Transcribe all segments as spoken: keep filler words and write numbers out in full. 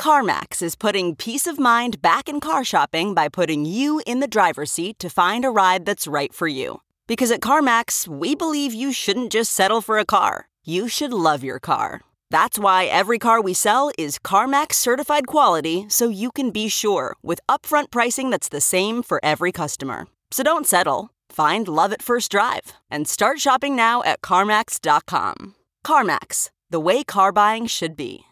CarMax is putting peace of mind back in car shopping by putting you in the driver's seat to find a ride that's right for you. Because at CarMax, we believe you shouldn't just settle for a car. You should love your car. That's why every car we sell is CarMax certified quality, so you can be sure with upfront pricing that's the same for every customer. So don't settle. Find love at first drive and start shopping now at CarMax dot com. CarMax, the way car buying should be.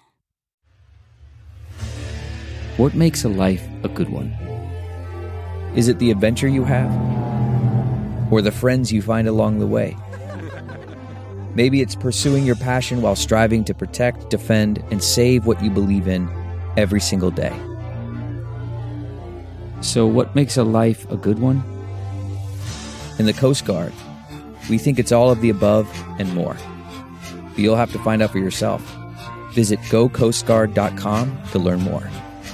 What makes a life a good one? Is it the adventure you have? Or the friends you find along the way? Maybe it's pursuing your passion while striving to protect, defend, and save what you believe in every single day. So what makes a life a good one? In the Coast Guard, we think it's all of the above and more. But you'll have to find out for yourself. Visit go coast guard dot com to learn more.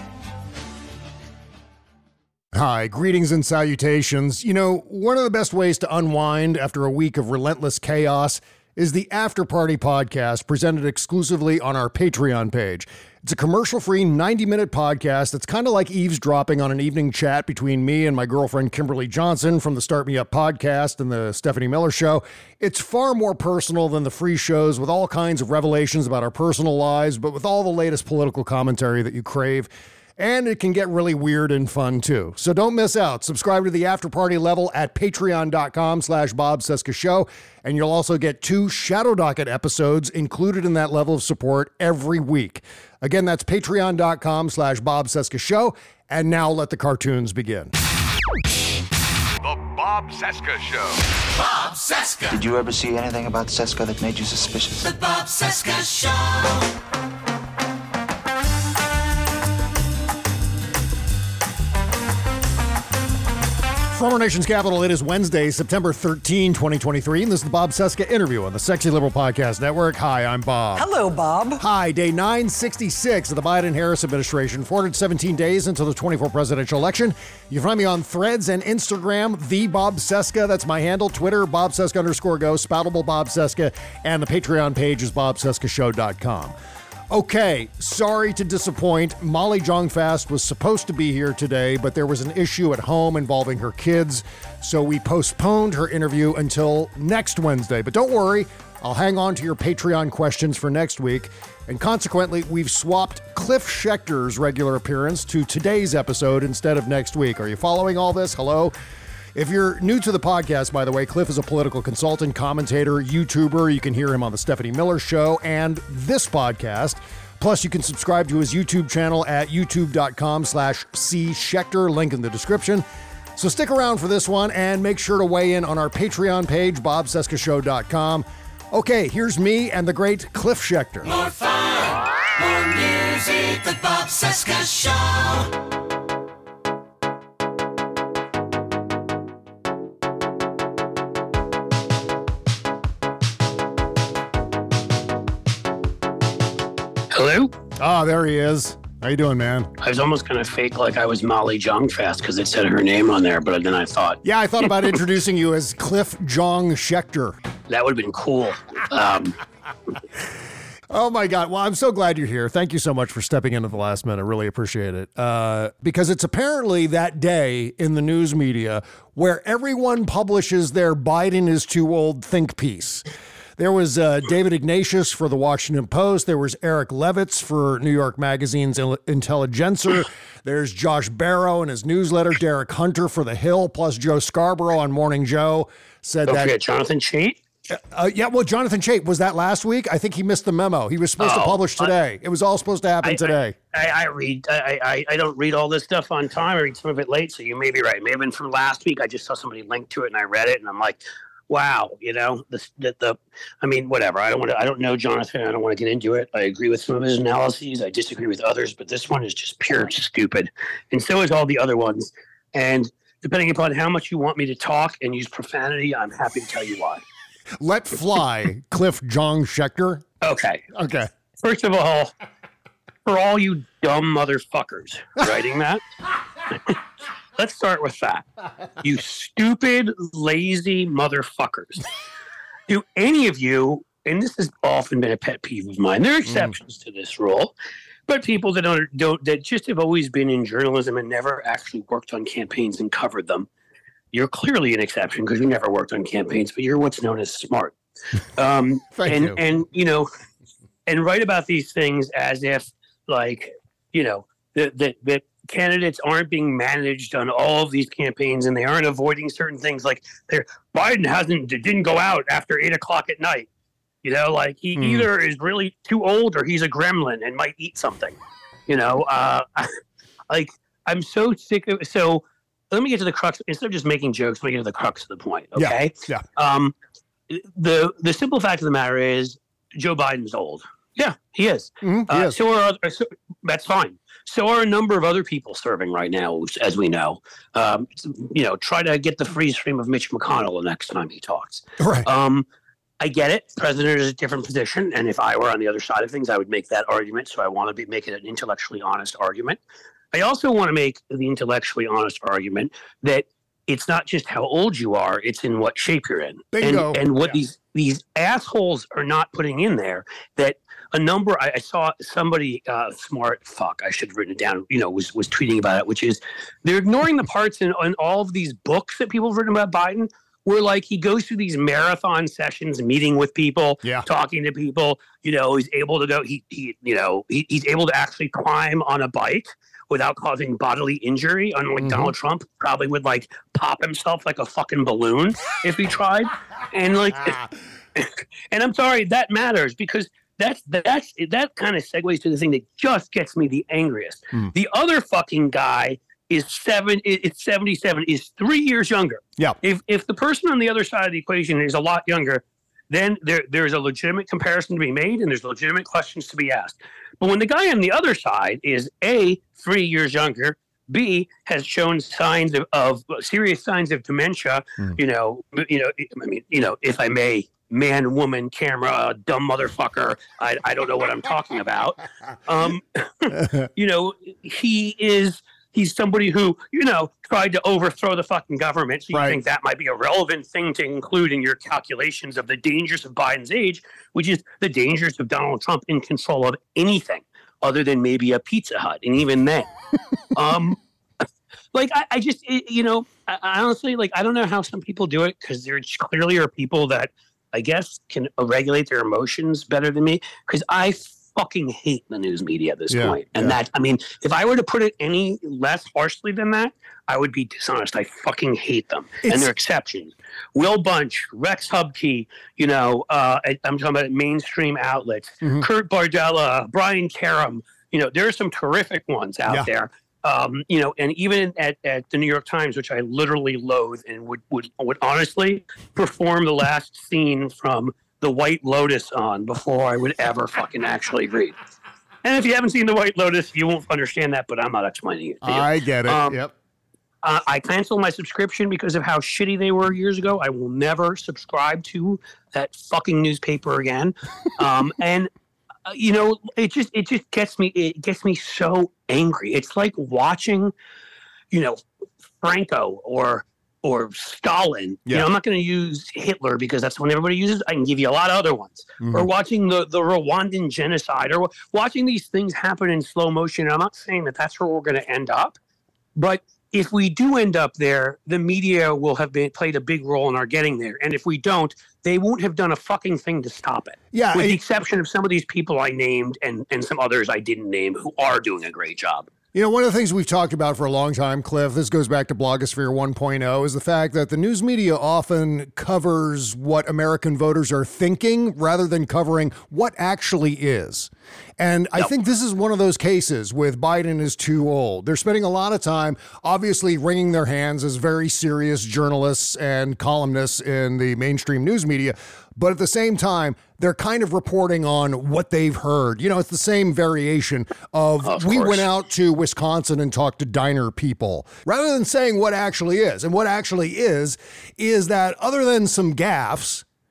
Hi, greetings and salutations. You know, one of the best ways to unwind after a week of relentless chaos is the After Party podcast presented exclusively on our Patreon page. It's a commercial-free ninety-minute podcast that's kind of like eavesdropping on an evening chat between me and my girlfriend Kimberly Johnson from the Start Me Up podcast and the Stephanie Miller Show. It's far more personal than the free shows with all kinds of revelations about our personal lives, but with all the latest political commentary that you crave. And it can get really weird and fun, too. So don't miss out. Subscribe to the After Party level at patreon.com slash Bob Cesca Show. And you'll also get two Shadow Docket episodes included in that level of support every week. Again, that's patreon.com slash Bob Cesca Show. And now let the cartoons begin. The Bob Cesca Show. Bob Cesca. Did you ever see anything about Cesca that made you suspicious? The Bob Cesca Show. From our nation's capital, it is Wednesday, September thirteenth, twenty twenty-three, and this is the Bob Cesca Interview on the Sexy Liberal Podcast Network. Hi, I'm Bob. Hello, Bob. Hi, day nine sixty-six of the Biden-Harris administration, four hundred seventeen days until the twenty-four presidential election. You find me on Threads and Instagram, the Bob Cesca. That's my handle. Twitter, Bob Cesca underscore go, Spoutable Bob Cesca, and the Patreon page is bob cesca show dot com. Okay, sorry to disappoint. Molly Jong-Fast was supposed to be here today, but there was an issue at home involving her kids, so we postponed her interview until next Wednesday. But don't worry, I'll hang on to your Patreon questions for next week, and consequently, we've swapped Cliff Schecter's regular appearance to today's episode instead of next week. Are you following all this? Hello? If you're new to the podcast, by the way, Cliff is a political consultant, commentator, YouTuber. You can hear him on the Stephanie Miller Show and this podcast. Plus, you can subscribe to his YouTube channel at youtube.com slash C Schechter, link in the description. So stick around for this one and make sure to weigh in on our Patreon page, bob cesca show dot com. Okay, here's me and the great Cliff Schechter. More fun, more music, the Bob Cesca Show. Hello? Ah, there he is. How you doing, man? I was almost going to fake like I was Molly Jong-Fast because it said her name on there, but then I thought... Yeah, I thought about introducing you as Cliff Jong Schechter. That would have been cool. Um, oh, my God. Well, I'm so glad you're here. Thank you so much for stepping in at the last minute. I really appreciate it. Uh, because it's apparently that day in the news media where everyone publishes their Biden is too old think piece. There was uh, David Ignatius for the Washington Post. There was Eric Levitz for New York Magazine's Intelligencer. There's Josh Barrow in his newsletter. Derek Hunter for The Hill, plus Joe Scarborough on Morning Joe said don't that. forget Jonathan Chait. Uh, yeah, well, Jonathan Chait, was that last week? I think he missed the memo. He was supposed Oh, to publish today. I, it was all supposed to happen I, today. I, I, I read. I, I I don't read all this stuff on time. I read some of it late, so you may be right. It may have been from last week. I just saw somebody link to it, and I read it, and I'm like, wow, you know, the, the, the I mean, whatever. I don't want to, I don't know Jonathan. I don't want to get into it. I agree with some of his analyses. I disagree with others, but this one is just pure stupid. And so is all the other ones. And depending upon how much you want me to talk and use profanity, I'm happy to tell you why. Let fly, Cliff Jong Schechter. Okay. Okay. First of all, for all you dumb motherfuckers writing that, let's start with that. You stupid, lazy motherfuckers. Do any of you, and this has often been a pet peeve of mine, there are exceptions mm. to this rule, but people that don't, don't that just have always been in journalism and never actually worked on campaigns and covered them. You're clearly an exception because you never worked on campaigns, but you're what's known as smart. Um, Thank and you. and you know, and write about these things as if like you know that that that candidates aren't being managed on all of these campaigns and they aren't avoiding certain things. Like they're, Biden hasn't didn't go out after eight o'clock at night. You know, like he mm. either is really too old or he's a gremlin and might eat something. You know, uh, like I'm so sick of. So let me get to the crux. Instead of just making jokes, let me get to the crux of the point. Okay. Yeah. yeah. Um, the the simple fact of the matter is Joe Biden's old. Yeah, he is. Mm-hmm, he uh, is. So are other, so that's fine. So are a number of other people serving right now, as we know. Um, you know, try to get the freeze frame of Mitch McConnell the next time he talks. Right. Um, I get it. President is a different position, and if I were on the other side of things, I would make that argument. So I want to be make it an intellectually honest argument. I also want to make the intellectually honest argument that it's not just how old you are; it's in what shape you're in, Bingo. and and what Yeah. these these assholes are not putting in there. That a number I, I saw somebody uh, smart fuck I should have written it down. You know, was was tweeting about it, which is they're ignoring the parts in, in all of these books that people have written about Biden. Where like he goes through these marathon sessions, meeting with people, Yeah. talking to people. You know, he's able to go. He he you know he, he's able to actually climb on a bike without causing bodily injury. Unlike Mhm. Donald Trump, probably would like pop himself like a fucking balloon if he tried. And like, and I'm sorry, that matters because that's that's that kind of segues to the thing that just gets me the angriest. Mm. The other fucking guy is seven. It's seventy-seven. Is three years younger. Yeah. If if the person on the other side of the equation is a lot younger, then there there's a legitimate comparison to be made, and there's legitimate questions to be asked. But when the guy on the other side is A, three years younger, B, has shown signs of, of serious signs of dementia, Mm. you know, you know, I mean, you know, if I may, man, woman, camera, dumb motherfucker, I, I don't know what I'm talking about. Um, you know, he is. He's somebody who, you know, tried to overthrow the fucking government. So you Right. think that might be a relevant thing to include in your calculations of the dangers of Biden's age, which is the dangers of Donald Trump in control of anything other than maybe a Pizza Hut. And even then, um, like, I, I just, it, you know, I, I honestly, like, I don't know how some people do it because there clearly are people that I guess can regulate their emotions better than me because I fucking hate the news media at this Yeah, point. And yeah. that, I mean, if I were to put it any less harshly than that, I would be dishonest. I fucking hate them. It's- and they're exceptions. Will Bunch, Rex Hubkey, you know, uh, I- I'm talking about mainstream outlets, Mhm. Kurt Bardella, Brian Karam, you know, there are some terrific ones out Yeah. there. Um, you know, and even at, at the New York Times, which I literally loathe and would, would, would honestly perform the last scene from The White Lotus on before I would ever fucking actually read. And if you haven't seen The White Lotus, you won't understand that, but I'm not explaining it to you. I get it. Um, Yep. Uh, I canceled my subscription because of how shitty they were years ago. I will never subscribe to that fucking newspaper again. Um, and uh, you know, it just it just gets me it gets me so angry. It's like watching, you know, Franco or or Stalin. Yeah. You know, I'm not going to use Hitler because that's the one everybody uses. I can give you a lot of other ones. Mhm. Or watching the, the Rwandan genocide or watching these things happen in slow motion. I'm not saying that that's where we're going to end up. But if we do end up there, the media will have been played a big role in our getting there. And if we don't, they won't have done a fucking thing to stop it. Yeah, With it- the exception of some of these people I named and, and some others I didn't name who are doing a great job. You know, one of the things we've talked about for a long time, Cliff, this goes back to Blogosphere one point oh, is the fact that the news media often covers what American voters are thinking rather than covering what actually is. And I Yep. think this is one of those cases with Biden is too old. They're spending a lot of time, obviously, wringing their hands as very serious journalists and columnists in the mainstream news media. But at the same time, they're kind of reporting on what they've heard. You know, it's the same variation of, Of we course. went out to Wisconsin and talked to diner people, rather than saying what actually is. And what actually is, is that other than some gaffes,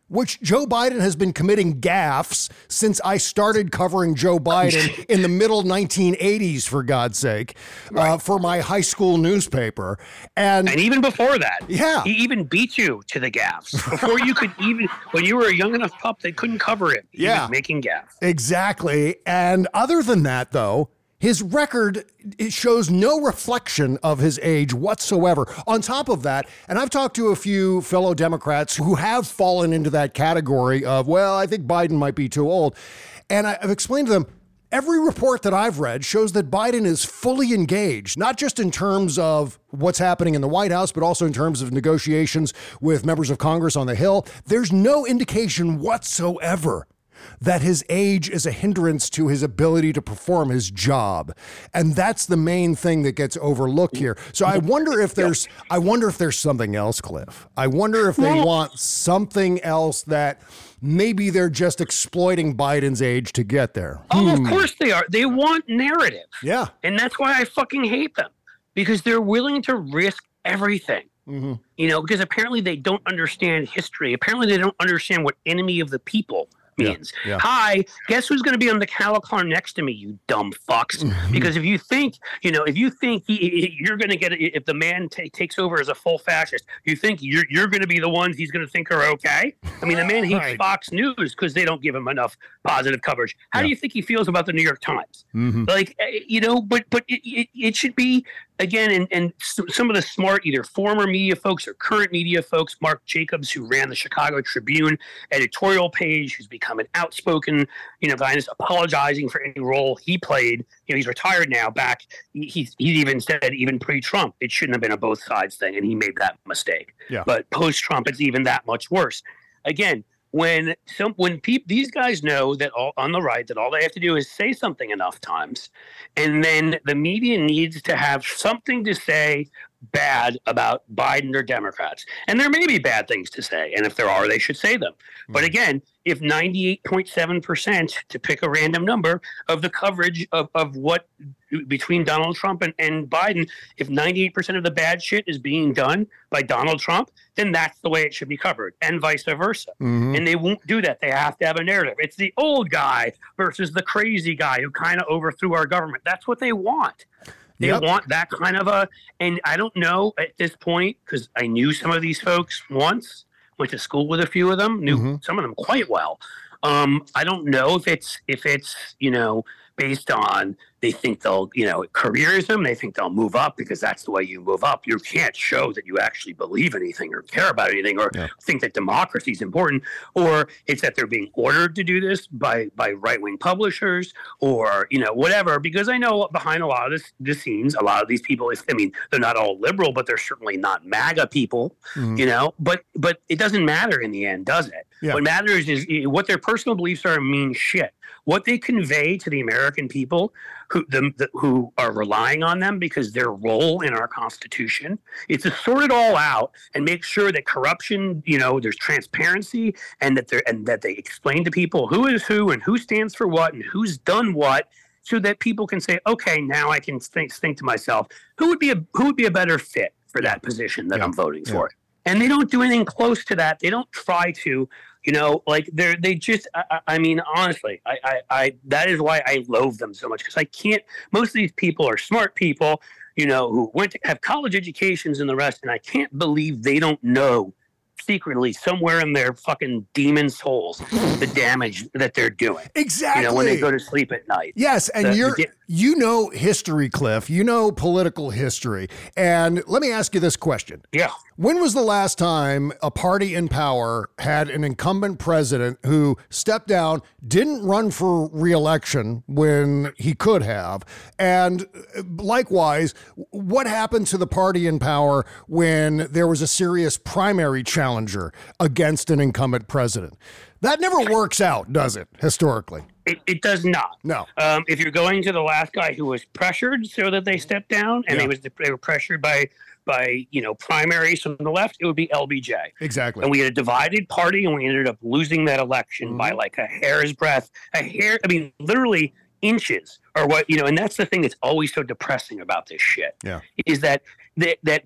which Joe Biden has been committing gaffes since I started covering Joe Biden in the middle nineteen eighties, for God's sake, right. uh, for my high school newspaper. And, and even before that, yeah, he even beat you to the gaffes. Before you could even, when you were a young enough pup, they couldn't cover it. He yeah. was making gaffes. Exactly. And other than that, though, his record, it shows no reflection of his age whatsoever. On top of that, and I've talked to a few fellow Democrats who have fallen into that category of, well, I think Biden might be too old. And I've explained to them, every report that I've read shows that Biden is fully engaged, not just in terms of what's happening in the White House, but also in terms of negotiations with members of Congress on the Hill. There's no indication whatsoever that his age is a hindrance to his ability to perform his job. And that's the main thing that gets overlooked here. So I wonder if there's, I wonder if there's something else, Cliff. I wonder if they want something else that maybe they're just exploiting Biden's age to get there. Oh, hmm. of course they are. They want narrative. Yeah. And that's why I fucking hate them, because they're willing to risk everything. Mm-hmm. You know, because apparently they don't understand history. Apparently they don't understand what enemy of the people means. Yeah, yeah. Hi, guess who's going to be on the cattle car next to me, you dumb fucks? Mm-hmm. Because if you think, you know, if you think he, he, you're going to get, if the man t- takes over as a full fascist, you think you're you're going to be the ones he's going to think are okay? I mean, the man hates right. Fox News because they don't give him enough positive coverage. How yeah. do you think he feels about the New York Times? Mm-hmm. Like, you know, but but it, it, it should be, again, and, and some of the smart, either former media folks or current media folks, Mark Jacobs, who ran the Chicago Tribune editorial page, who's become an outspoken, you know, Zionist, apologizing for any role he played. You know, he's retired now. Back, he he even said, even pre-Trump, it shouldn't have been a both sides thing, and he made that mistake. Yeah. But post-Trump, it's even that much worse. Again, when some when people these guys know that all, on the right, that all they have to do is say something enough times, and then the media needs to have something to say bad about Biden or Democrats. And there may be bad things to say, and if there are, they should say them. Mm-hmm. But again, if ninety-eight point seven percent, to pick a random number, of the coverage of, of what between Donald Trump and, and Biden, if ninety-eight percent of the bad shit is being done by Donald Trump, then that's the way it should be covered, and vice versa. Mm-hmm. And they won't do that. They have to have a narrative. It's the old guy versus the crazy guy who kind of overthrew our government. That's what they want. They yep. want that kind of a, and I don't know at this point, because I knew some of these folks once, went to school with a few of them, knew mm-hmm. some of them quite well. Um, I don't know if it's, if it's, you know, based on they think they'll, you know, careerism, they think they'll move up because that's the way you move up. You can't show that you actually believe anything or care about anything or yeah. think that democracy is important, or it's that they're being ordered to do this by, by right-wing publishers or, you know, whatever, because I know behind a lot of this, the scenes, a lot of these people, if, I mean, they're not all liberal, but they're certainly not MAGA people, mm-hmm. you know, but, but it doesn't matter in the end, does it? Yeah. What matters is what their personal beliefs are mean shit. What they convey to the American people who the, the, who are relying on them because their role in our Constitution is to sort it all out and make sure that corruption, you know, there's transparency, and that they and that they explain to people who is who and who stands for what and who's done what, so that people can say, okay, now I can think think to myself, who would be a who would be a better fit for that position that yeah. I'm voting yeah. for. And they don't do anything close to that. They don't try to, you know, like they're, they just, I, I mean, honestly, I, I, I, that is why I loathe them so much, because I can't, most of these people are smart people, you know, who went to have college educations and the rest. And I can't believe they don't know secretly somewhere in their fucking demon souls the damage that they're doing. Exactly. You know, when they go to sleep at night. Yes. And the, you're, the, you know, history, Cliff, you know, political history. And let me ask you this question. Yeah. When was the last time a party in power had an incumbent president who stepped down, didn't run for re-election when he could have? And likewise, what happened to the party in power when there was a serious primary challenger against an incumbent president? That never works out, does it, historically? It, it does not. No. Um, if you're going to the last guy who was pressured so that they stepped down, and yeah. they was they were pressured by by you know primaries from the left, it would be L B J. Exactly. And we had a divided party, and we ended up losing that election mm-hmm. by like a hair's breadth, a hair. I mean, literally inches, or what you know. And that's the thing that's always so depressing about this shit. Yeah. Is that that that by the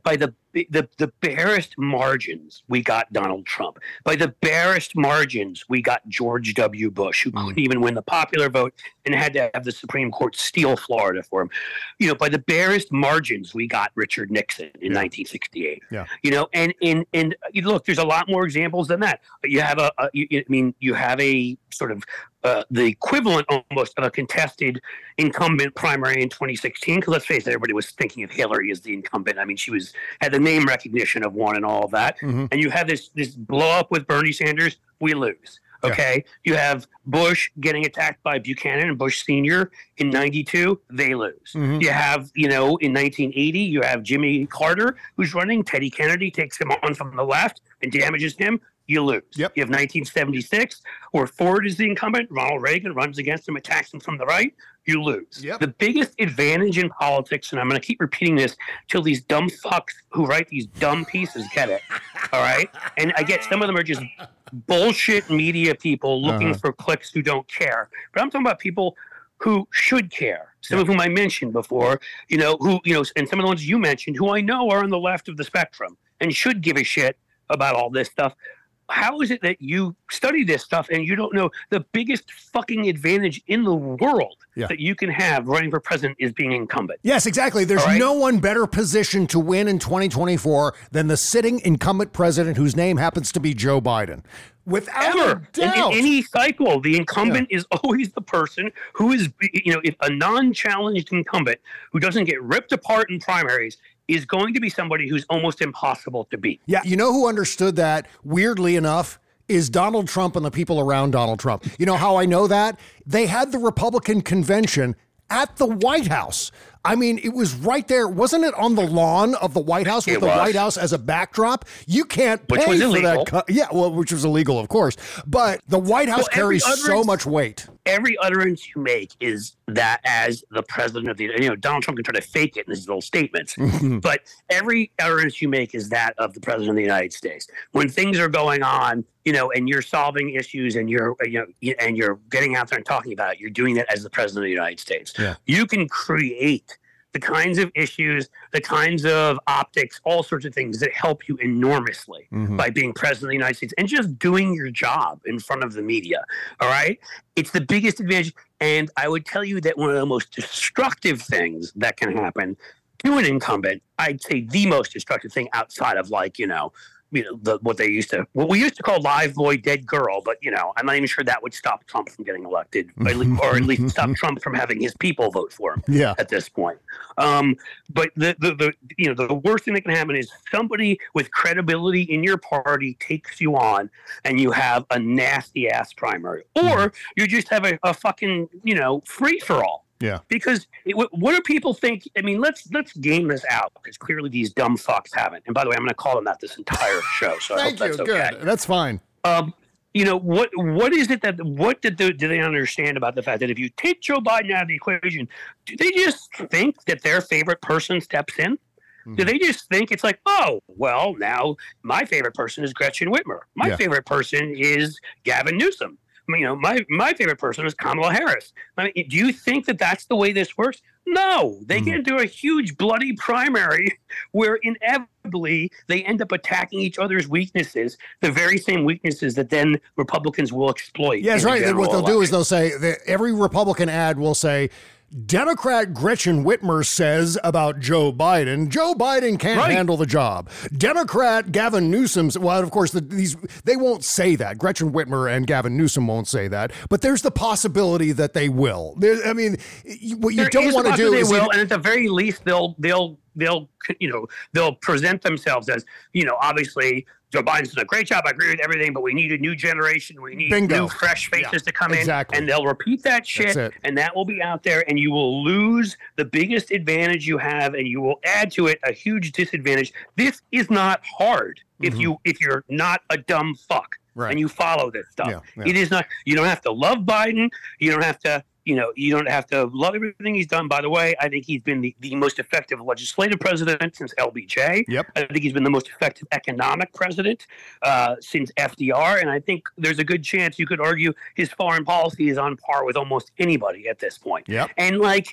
the, the barest margins, we got Donald Trump. By the barest margins, we got George W. Bush, who couldn't even win the popular vote and had to have the Supreme Court steal Florida for him. You know, by the barest margins, we got Richard Nixon in Yeah. nineteen sixty-eight. Yeah. You know, and and and you look, there's a lot more examples than that. You have a, a you, I mean, you have a sort of uh, the equivalent almost of a contested incumbent primary in twenty sixteen. Because let's face it, everybody was thinking of Hillary as the incumbent. I mean, she was had the name recognition of one and all of that. Mm-hmm. And you have this this blow up with Bernie Sanders. We lose. Okay. You have Bush getting attacked by Buchanan and Bush Senior in ninety-two. They lose. Mhm. You have, you know, in nineteen eighty, you have Jimmy Carter who's running. Teddy Kennedy takes him on from the left and damages him. You lose. Yep. You have nineteen seventy-six, where Ford is the incumbent. Ronald Reagan runs against him, attacks him from the right. You lose. Yep. The biggest advantage in politics, and I'm going to keep repeating this till these dumb fucks who write these dumb pieces get it. All right. And I get some of them are just bullshit media people looking Uh-huh. for clicks who don't care. But I'm talking about people who should care. Some Yeah. of whom I mentioned before, you know, who, you know, and some of the ones you mentioned who I know are on the left of the spectrum and should give a shit about all this stuff. How is it that you study this stuff and you don't know the biggest fucking advantage in the world Yeah. that you can have running for president is being incumbent? Yes, exactly. There's All right. no one better positioned to win in twenty twenty-four than the sitting incumbent president whose name happens to be Joe Biden. Without Ever. a In, in doubt. any cycle, the incumbent is always the person who is, you know, if a non-challenged incumbent who doesn't get ripped apart in primaries is going to be somebody who's almost impossible to beat. Yeah, you know who understood that, weirdly enough, is Donald Trump and the people around Donald Trump. You know how I know that? They had the Republican convention at the White House. I mean, it was right there. Wasn't it on the lawn of the White House with It the was. White House as a backdrop? You can't Which pay was for illegal. that. Co- yeah, well, which was illegal, of course. But the White House Well, every carries so utterance- much weight. Every utterance you make is that as the president of the, you know, Donald Trump can try to fake it in his little statements, but every utterance you make is that of the president of the United States. When things are going on, you know, and you're solving issues and you're, you know, and you're getting out there and talking about it, you're doing that as the president of the United States. Yeah. You can create the kinds of issues, the kinds of optics, all sorts of things that help you enormously Mhm. by being president of the United States and just doing your job in front of the media. All right. It's the biggest advantage. And I would tell you that one of the most destructive things that can happen to an incumbent, I'd say the most destructive thing outside of, like, you know, you know, the, what they used to, what we used to call live boy, dead girl. But, you know, I'm not even sure that would stop Trump from getting elected, or at least, or at least stop Trump from having his people vote for him Yeah. at this point. Um, but the, the, the, you know, the worst thing that can happen is somebody with credibility in your party takes you on and you have a nasty ass primary, or you just have a, a fucking, you know, free for all. Yeah. Because it, what what do people think? I mean, let's let's game this out, because clearly these dumb fucks haven't. And by the way, I'm going to call them that this entire show. So I hope Thank you. that's okay. Good. That's fine. Um, you know, what what is it that what did the, do they understand about the fact that if you take Joe Biden out of the equation, do they just think that their favorite person steps in? Do they just think it's like, oh, well, now my favorite person is Gretchen Whitmer. My Yeah. favorite person is Gavin Newsom. You know, my my favorite person is Kamala Harris. I mean, do you think that that's the way this works? No, they get into a huge bloody primary where inevitably they end up attacking each other's weaknesses, the very same weaknesses that then Republicans will exploit. Yeah, that's in the right. general What they'll do is election. they'll say that every Republican ad will say, Democrat Gretchen Whitmer says about Joe Biden, Joe Biden can't Right. handle the job. Democrat Gavin Newsom's, well, of course, the, these they won't say that. Gretchen Whitmer and Gavin Newsom won't say that, but there's the possibility that they will. There, I mean, you- what you There don't is want a to do possibility is they will, you- and at the very least, they'll they'll they'll you know they'll present themselves as, you know, obviously Joe Biden's done a great job. I agree with everything, but we need a new generation. We need Bingo. new, fresh faces Yeah, to come exactly. in, and they'll repeat that shit, That's it. and that will be out there, and you will lose the biggest advantage you have, and you will add to it a huge disadvantage. This is not hard if you if you're not a dumb fuck. Right. And you follow this stuff. Yeah, yeah. It is not. You don't have to love Biden. You don't have to. You know. You don't have to love everything he's done. By the way, I think he's been the, the most effective legislative president since L B J. Yep. I think he's been the most effective economic president uh, since F D R. And I think there's a good chance you could argue his foreign policy is on par with almost anybody at this point. Yep. And like,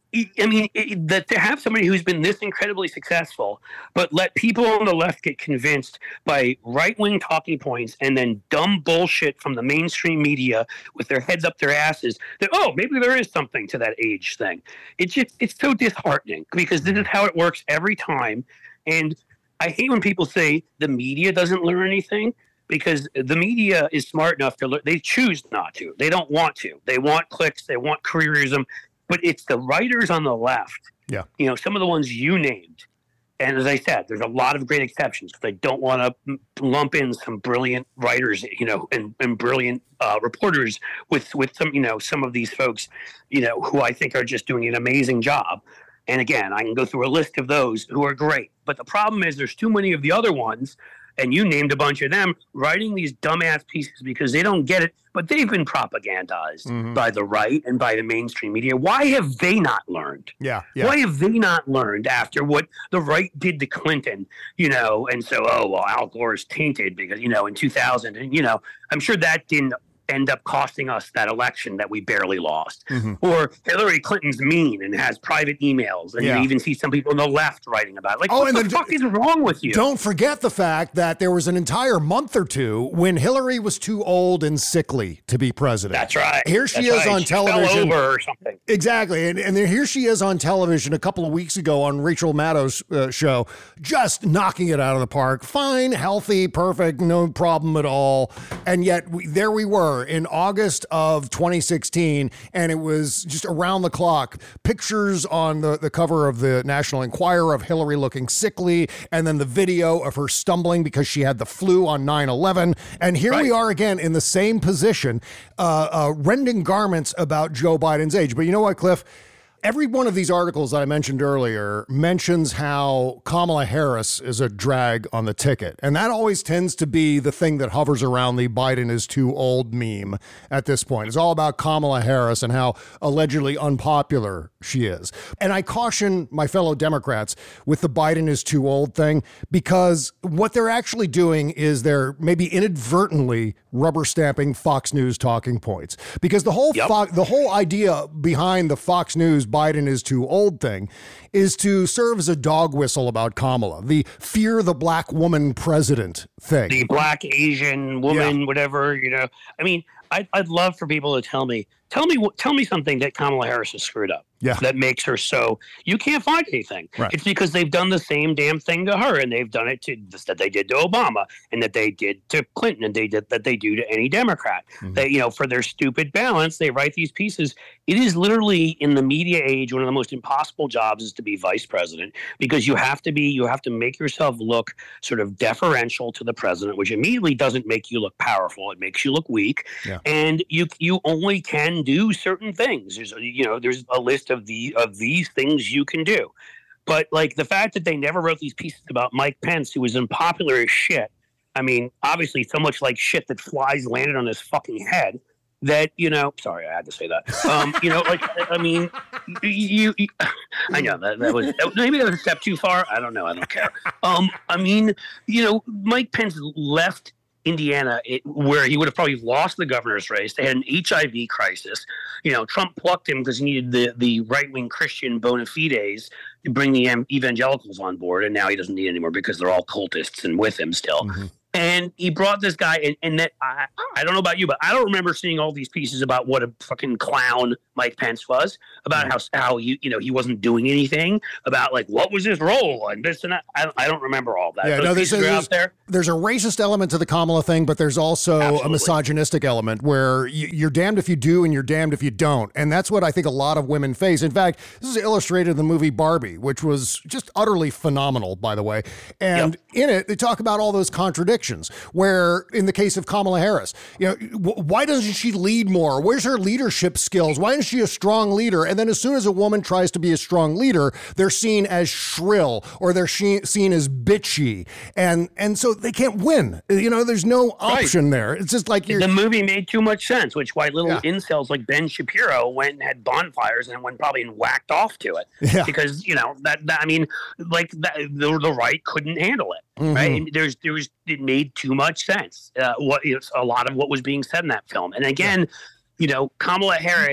I mean, it, that to have somebody who's been this incredibly successful, but let people on the left get convinced by right-wing talking points and then dumb bullshit from the mainstream media with their heads up their asses that, oh, maybe there is something to that age thing. It's just, it's so disheartening because this is how it works every time. And I hate when people say the media doesn't learn anything, because the media is smart enough to learn. They choose not to. They don't want to. They want clicks. They want careerism. But it's the writers on the left, yeah, you know, some of the ones you named. And as I said, there's a lot of great exceptions because I don't want to lump in some brilliant writers, you know, and, and brilliant uh, reporters with, with some, you know, some of these folks, you know, who I think are just doing an amazing job. And again, I can go through a list of those who are great. But the problem is there's too many of the other ones, and you named a bunch of them, writing these dumbass pieces because they don't get it, but they've been propagandized mm-hmm. by the right and by the mainstream media. Why have they not learned? Yeah, yeah. Why have they not learned after what the right did to Clinton, you know, and so, oh, well, Al Gore is tainted because, you know, in two thousand, and, you know, I'm sure that didn't end up costing us that election that we barely lost. Mm-hmm. Or Hillary Clinton's mean and has private emails, and yeah. you even see some people on the left writing about it. Like, oh, what and the then, fuck is wrong with you? Don't forget the fact that there was an entire month or two when Hillary was too old and sickly to be president. That's right. Here she That's is right. on she television. Fell over or something. Exactly. And, and then here she is on television a couple of weeks ago on Rachel Maddow's uh, show, just knocking it out of the park. Fine, healthy, perfect, no problem at all. And yet we, there we were in August of twenty sixteen, and it was just around the clock. Pictures on the, the cover of the National Enquirer of Hillary looking sickly, and then the video of her stumbling because she had the flu on nine eleven. And here right. we are again in the same position, uh, uh, rending garments about Joe Biden's age. But you know what, Cliff? Every one of these articles that I mentioned earlier mentions how Kamala Harris is a drag on the ticket. And that always tends to be the thing that hovers around the Biden is too old meme at this point. It's all about Kamala Harris and how allegedly unpopular she is. And I caution my fellow Democrats with the Biden is too old thing, because what they're actually doing is they're maybe inadvertently rubber stamping Fox News talking points. Because the whole yep. Fo- the whole idea behind the Fox News Biden is too old thing is to serve as a dog whistle about Kamala, the fear the black woman president thing. The black Asian woman, yeah. whatever, you know. I mean, I'd, I'd love for people to tell me, tell me, tell me something that Kamala Harris has screwed up. Yeah. That makes her so, you can't find anything. Right. It's because they've done the same damn thing to her, and they've done it to that they did to Obama, and that they did to Clinton, and they did that they do to any Democrat. Mm-hmm. They, you know, for their stupid balance, they write these pieces. It is literally in the media age, one of the most impossible jobs is to be vice president, because you have to be, you have to make yourself look sort of deferential to the president, which immediately doesn't make you look powerful. It makes you look weak. Yeah. And you, you only can do certain things. There's, you know, there's a list of the of these things you can do. But like the fact that they never wrote these pieces about Mike Pence, who was unpopular as shit. I mean, obviously so much like shit that flies landed on his fucking head that, you know, sorry, I had to say that. Um, you know, like, I mean, you, you I know that, that was, that, maybe that was a step too far. I don't know. I don't care. Um, I mean, you know, Mike Pence left Indiana, it, where he would have probably lost the governor's race. They had an H I V crisis. You know, Trump plucked him because he needed the, the right-wing Christian bona fides to bring the evangelicals on board, and now he doesn't need anymore because they're all cultists and with him still. Mm-hmm. And he brought this guy, and, and that I, I don't know about you, but I don't remember seeing all these pieces about what a fucking clown Mike Pence was, about how how you you know he wasn't doing anything, about like what was his role and this and that. I, I don't remember all that. Yeah, Those no, there's, pieces are there's, out there. There's a racist element to the Kamala thing, but there's also Absolutely. a misogynistic element where you, you're damned if you do and you're damned if you don't, and that's what I think a lot of women face. In fact, this is illustrated in the movie Barbie, which was just utterly phenomenal, by the way. And yep. in it, they talk about all those contradictions. Where in the case of Kamala Harris, you know, w- why doesn't she lead more? Where's her leadership skills? Why isn't she a strong leader? And then as soon as a woman tries to be a strong leader, they're seen as shrill or they're she- seen as bitchy. And and so they can't win. You know, there's no option right. there. It's just like you're... The movie made too much sense, which why little yeah. incels like Ben Shapiro went and had bonfires and went probably and whacked off to it. Yeah. Because, you know, that, that I mean, like that, the, the right couldn't handle it. Mm-hmm. Right. And there's there was it made too much sense. Uh, what it's a lot of what was being said in that film. And again, yeah. you know, Kamala Harris,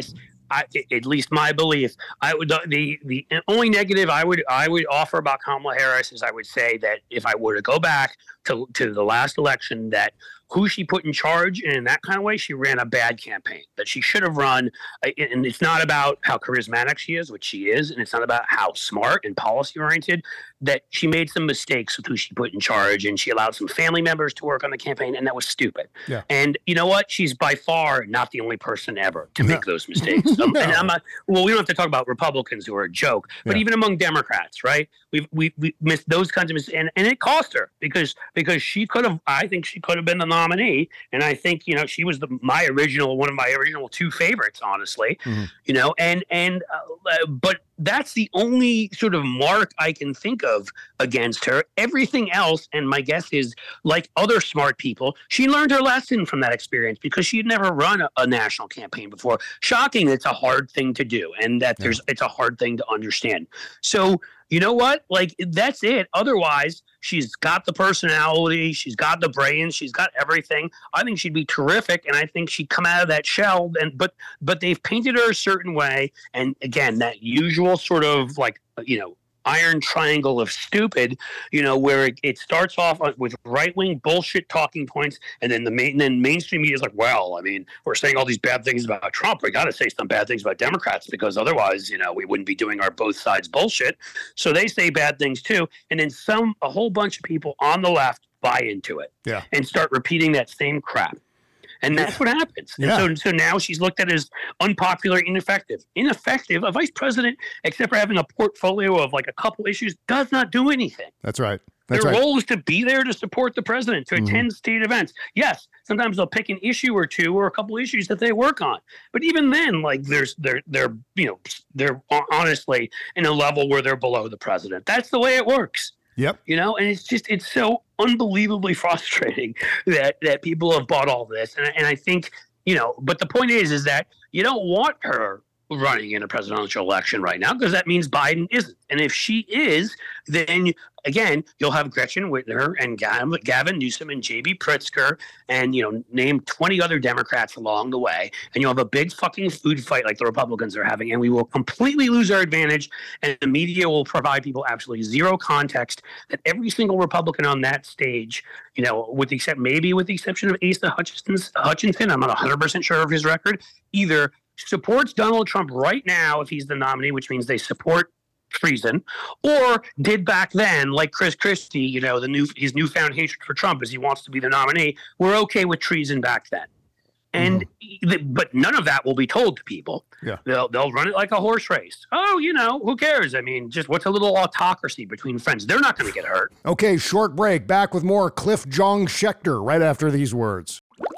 I, at least my belief, I would the the only negative I would I would offer about Kamala Harris is I would say that if I were to go back to to the last election, that who she put in charge and in that kind of way, she ran a bad campaign that she should have run. And it's not about how charismatic she is, which she is, and it's not about how smart and policy oriented, that she made some mistakes with who she put in charge, and she allowed some family members to work on the campaign, and that was stupid. Yeah. And you know what? She's by far not the only person ever to make no. those mistakes. Um, no. And I'm not, well, we don't have to talk about Republicans who are a joke, but yeah. even among Democrats, right? We've we we missed those kinds of mistakes, and, and it cost her because because she could have. I think she could have been the nominee, and I think you know she was the my original one of my original two favorites, honestly. Mm-hmm. You know, and and uh, but that's the only sort of mark I can think of against her. Everything else, and my guess is, like other smart people, she learned her lesson from that experience because she had never run a, a national campaign before. Shocking, it's a hard thing to do, and that there's yeah. it's a hard thing to understand. So you know what? Like, that's it. Otherwise, she's got the personality, she's got the brains, she's got everything. I think she'd be terrific, and I think she'd come out of that shell. And but but they've painted her a certain way, and again, that usual sort of like you know. iron triangle of stupid, you know, where it, it starts off with right-wing bullshit talking points, and then the main, then mainstream media is like, well, I mean, we're saying all these bad things about Trump. We got to say some bad things about Democrats because otherwise, you know, we wouldn't be doing our both sides bullshit. So they say bad things too, and then some, a whole bunch of people on the left buy into it, yeah, and start repeating that same crap. And that's what happens. And yeah. so, so now she's looked at as unpopular, ineffective. Ineffective, a vice president, except for having a portfolio of like a couple issues, does not do anything. That's right. That's Their right. role is to be there to support the president, to mm-hmm. attend state events. Yes, sometimes they'll pick an issue or two or a couple issues that they work on. But even then, like there's they're they're you know they're honestly in a level where they're below the president. That's the way it works. Yep. You know, and it's just, it's so unbelievably frustrating that, that people have bought all this. And, and I think, you know, but the point is, is that you don't want her running in a presidential election right now because that means Biden isn't. And if she is, then again, you'll have Gretchen Whitmer and Gavin Newsom and J B Pritzker and, you know, name twenty other Democrats along the way. And you'll have a big fucking food fight like the Republicans are having. And we will completely lose our advantage. And the media will provide people absolutely zero context that every single Republican on that stage, you know, with the except maybe with the exception of Asa Hutchinson, Hutchinson, I'm not one hundred percent sure of his record, either supports Donald Trump right now if he's the nominee, which means they support treason, or did back then, like Chris Christie, you know, the new his newfound hatred for Trump as he wants to be the nominee. We're okay with treason back then. And mm. the, but none of that will be told to people. Yeah. They'll they'll run it like a horse race. Oh, you know, who cares? I mean, just what's a little autocracy between friends? They're not going to get hurt. Okay, short break. Back with more Cliff Jong Schechter right after these words.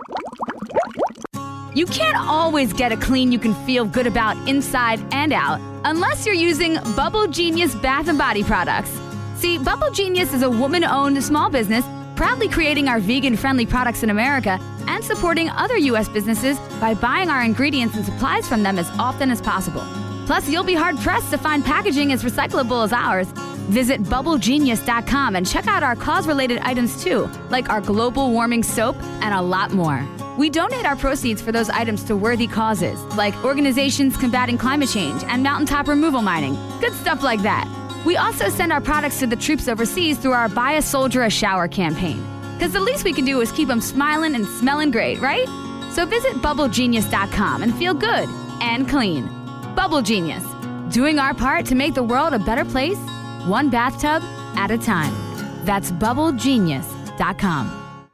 You can't always get a clean you can feel good about inside and out unless you're using Bubble Genius Bath and Body products. See, Bubble Genius is a woman-owned small business proudly creating our vegan-friendly products in America and supporting other U S businesses by buying our ingredients and supplies from them as often as possible. Plus, you'll be hard-pressed to find packaging as recyclable as ours. Visit bubble genius dot com and check out our cause-related items too, like our global warming soap and a lot more. We donate our proceeds for those items to worthy causes, like organizations combating climate change and mountaintop removal mining. Good stuff like that. We also send our products to the troops overseas through our Buy a Soldier a Shower campaign. Because the least we can do is keep them smiling and smelling great, right? So visit bubble genius dot com and feel good and clean. Bubble Genius, doing our part to make the world a better place, one bathtub at a time. That's bubble genius dot com.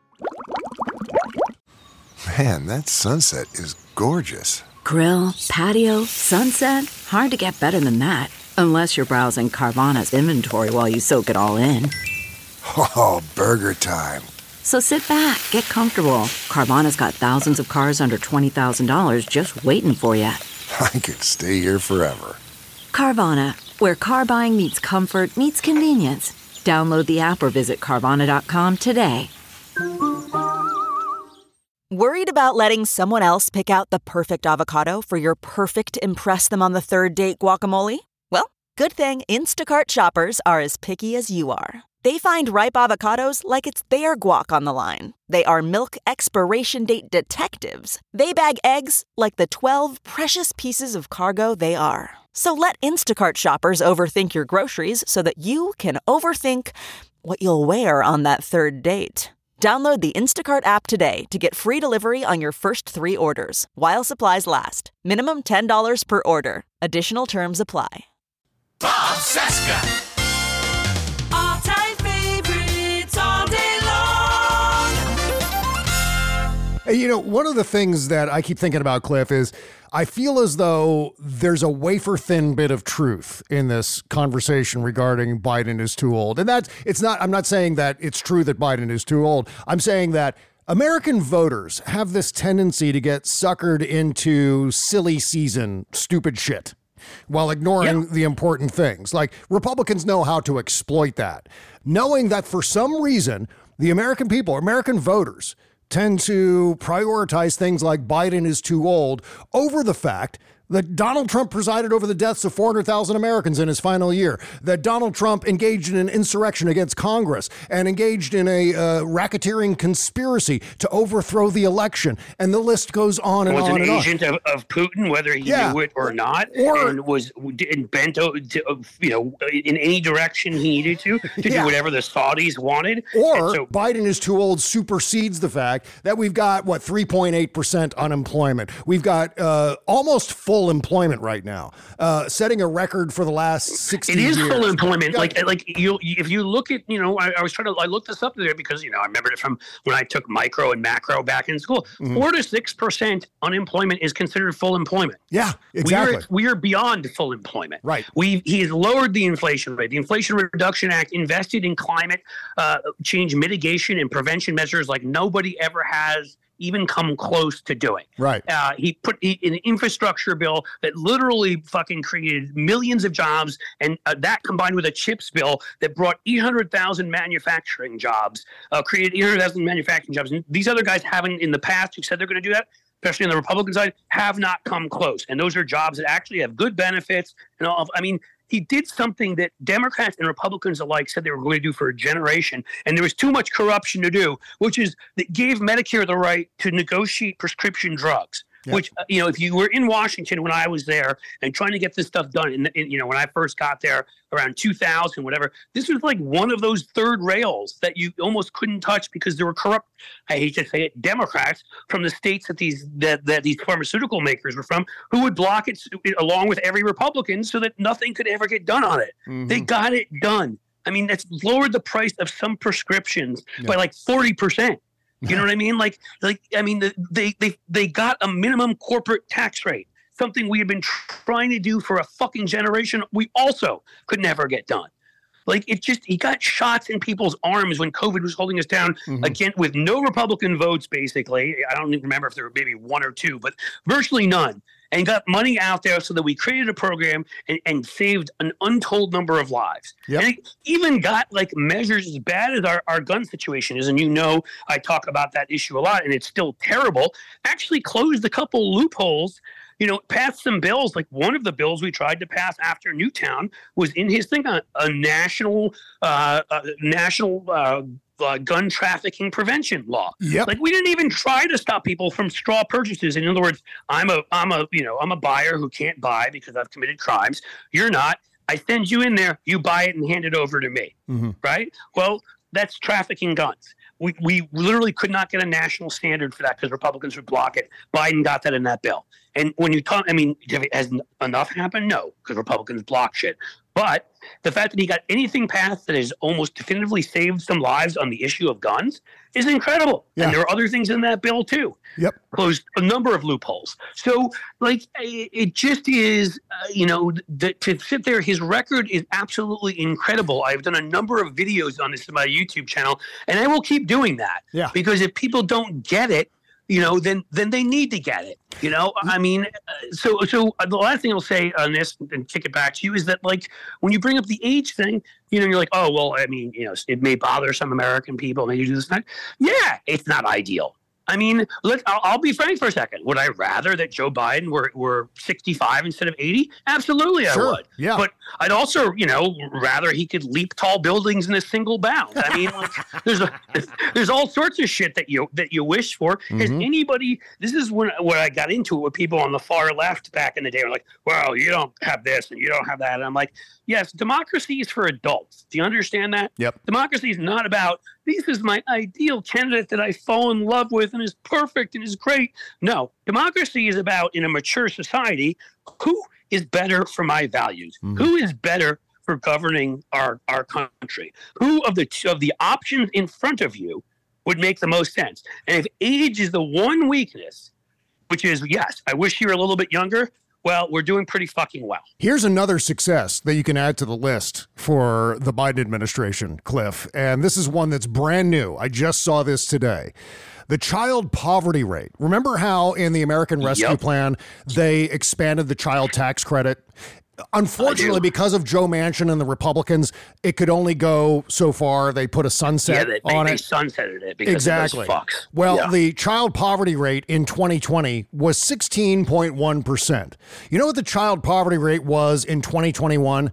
Man, that sunset is gorgeous. Grill, patio, sunset. Hard to get better than that. Unless you're browsing Carvana's inventory while you soak it all in. Oh, burger time. So sit back, get comfortable. Carvana's got thousands of cars under twenty thousand dollars just waiting for you. I could stay here forever. Carvana, where car buying meets comfort, meets convenience. Download the app or visit Carvana dot com today. Worried about letting someone else pick out the perfect avocado for your perfect impress them on the third date guacamole? Well, Good thing Instacart shoppers are as picky as you are. They find ripe avocados like it's their guac on the line. They are milk expiration date detectives. They bag eggs like the twelve precious pieces of cargo they are. So let Instacart shoppers overthink your groceries so that you can overthink what you'll wear on that third date. Download the Instacart app today to get free delivery on your first three orders, while supplies last. Minimum ten dollars per order. Additional terms apply. Bob Cesca. All-time favorites all day long. Hey, you know, one of the things that I keep thinking about, Cliff, is I feel as though there's a wafer-thin bit of truth in this conversation regarding Biden is too old. And that's, it's not, I'm not saying that it's true that Biden is too old. I'm saying that American voters have this tendency to get suckered into silly season, stupid shit, while ignoring yeah. the important things. Like, Republicans know how to exploit that, knowing that for some reason, the American people, American voters, tend to prioritize things like Biden is too old over the fact that Donald Trump presided over the deaths of four hundred thousand Americans in his final year, that Donald Trump engaged in an insurrection against Congress and engaged in a uh, racketeering conspiracy to overthrow the election. And the list goes on and was on an and on. agent of, of Putin, whether he Yeah. knew it or not, Or- and was and bent o- to, you know, in any direction he needed to, to Yeah. do whatever the Saudis wanted. Or And so, Biden is too old supersedes the fact that we've got, what, three point eight percent unemployment. We've got uh, almost full employment right now, uh, setting a record for the last sixty it is years. full employment. Yeah. Like, like you, if you look at, you know, I, I was trying to, I looked this up there because, you know, I remembered it from when I took micro and macro back in school. Mhm. Four to six percent unemployment is considered full employment. Yeah, exactly. We are, we are beyond full employment. Right. We he has lowered the inflation rate. The Inflation Reduction Act invested in climate uh, change mitigation and prevention measures like nobody ever has even come close to doing. Right. Uh, he put he, an infrastructure bill that literally fucking created millions of jobs, and uh, that combined with a CHIPS bill that brought eight hundred thousand manufacturing jobs, uh, created eight hundred thousand manufacturing jobs. And these other guys haven't in the past who said they're going to do that, especially on the Republican side, have not come close. And those are jobs that actually have good benefits. And all of, I mean, he did something that Democrats and Republicans alike said they were going to do for a generation, and there was too much corruption to do, which is that gave Medicare the right to negotiate prescription drugs. Yeah. Which, uh, you know, if you were in Washington when I was there and trying to get this stuff done, and, you know, when I first got there around two thousand, whatever, this was like one of those third rails that you almost couldn't touch because there were corrupt, I hate to say it, Democrats from the states that these that, that these pharmaceutical makers were from, who would block it along with every Republican so that nothing could ever get done on it. Mhm. They got it done. I mean, that's lowered the price of some prescriptions Yeah. by like forty percent. You know what I mean? Like, like I mean, the, they they they got a minimum corporate tax rate, something we have been trying to do for a fucking generation. We also could never get done. Like, it just, he got shots in people's arms when COVID was holding us down, Mhm. again, with no Republican votes, basically. I don't even remember if there were maybe one or two, but virtually none. And got money out there so that we created a program and, and saved an untold number of lives. Yep. And it even got like measures as bad as our, our gun situation is. And you know, I talk about that issue a lot, and it's still terrible. Actually closed a couple loopholes, you know, passed some bills. Like one of the bills we tried to pass after Newtown was in his thing, a, a national, uh, a national uh, uh, gun trafficking prevention law. Yep. Like we didn't even try to stop people from straw purchases. In other words, I'm a, I'm a, you know, I'm a buyer who can't buy because I've committed crimes. You're not. I send you in there, you buy it and hand it over to me. Mm-hmm. Right? Well, that's trafficking guns. We, we literally could not get a national standard for that because Republicans would block it. Biden got that in that bill. And when you talk, I mean, has enough happened? No, because Republicans block shit. But the fact that he got anything passed that has almost definitively saved some lives on the issue of guns is incredible. Yeah. And there are other things in that bill, too. Yep. Closed a number of loopholes. So, like, it it just is, uh, you know, th- to sit there, his record is absolutely incredible. I've done a number of videos on this on my YouTube channel, and I will keep doing that. Yeah. Because if people don't get it, you know, then then they need to get it. You know, I mean, uh, so so the last thing I'll say on this and kick it back to you is that, like, when you bring up the age thing, you know, you're like, oh, well, I mean, you know, it may bother some American people, maybe you do this and that. Yeah, it's not ideal. I mean, let I'll, I'll be frank for a second. Would I rather that Joe Biden were, were sixty-five instead of eighty? Absolutely, I Sure, would. yeah. But I'd also, you know, rather he could leap tall buildings in a single bound. I mean, like, there's a, there's all sorts of shit that you that you wish for. Has Mhm. anybody? This is when when I got into it with people on the far left back in the day. Were like, well, you don't have this and you don't have that. And I'm like, yes, democracy is for adults. Do you understand that? Yep. Democracy is not about, this is my ideal candidate that I fall in love with and is perfect and is great. No, democracy is about, in a mature society, who is better for my values? Mhm. Who is better for governing our, our country? Who of the of the options in front of you would make the most sense? And if age is the one weakness, which is, yes, I wish you were a little bit younger, well, we're doing pretty fucking well. Here's another success that you can add to the list for the Biden administration, Cliff. And this is one that's brand new. I just saw this today. The child poverty rate. Remember how in the American Rescue Yep. Plan, they expanded the child tax credit? Unfortunately, because of Joe Manchin and the Republicans, it could only go so far. They put a sunset Yeah, they, on they it. sunsetted it because Exactly. of those fucks. Well, Yeah. the child poverty rate in twenty twenty was sixteen point one percent. You know what the child poverty rate was in twenty twenty-one?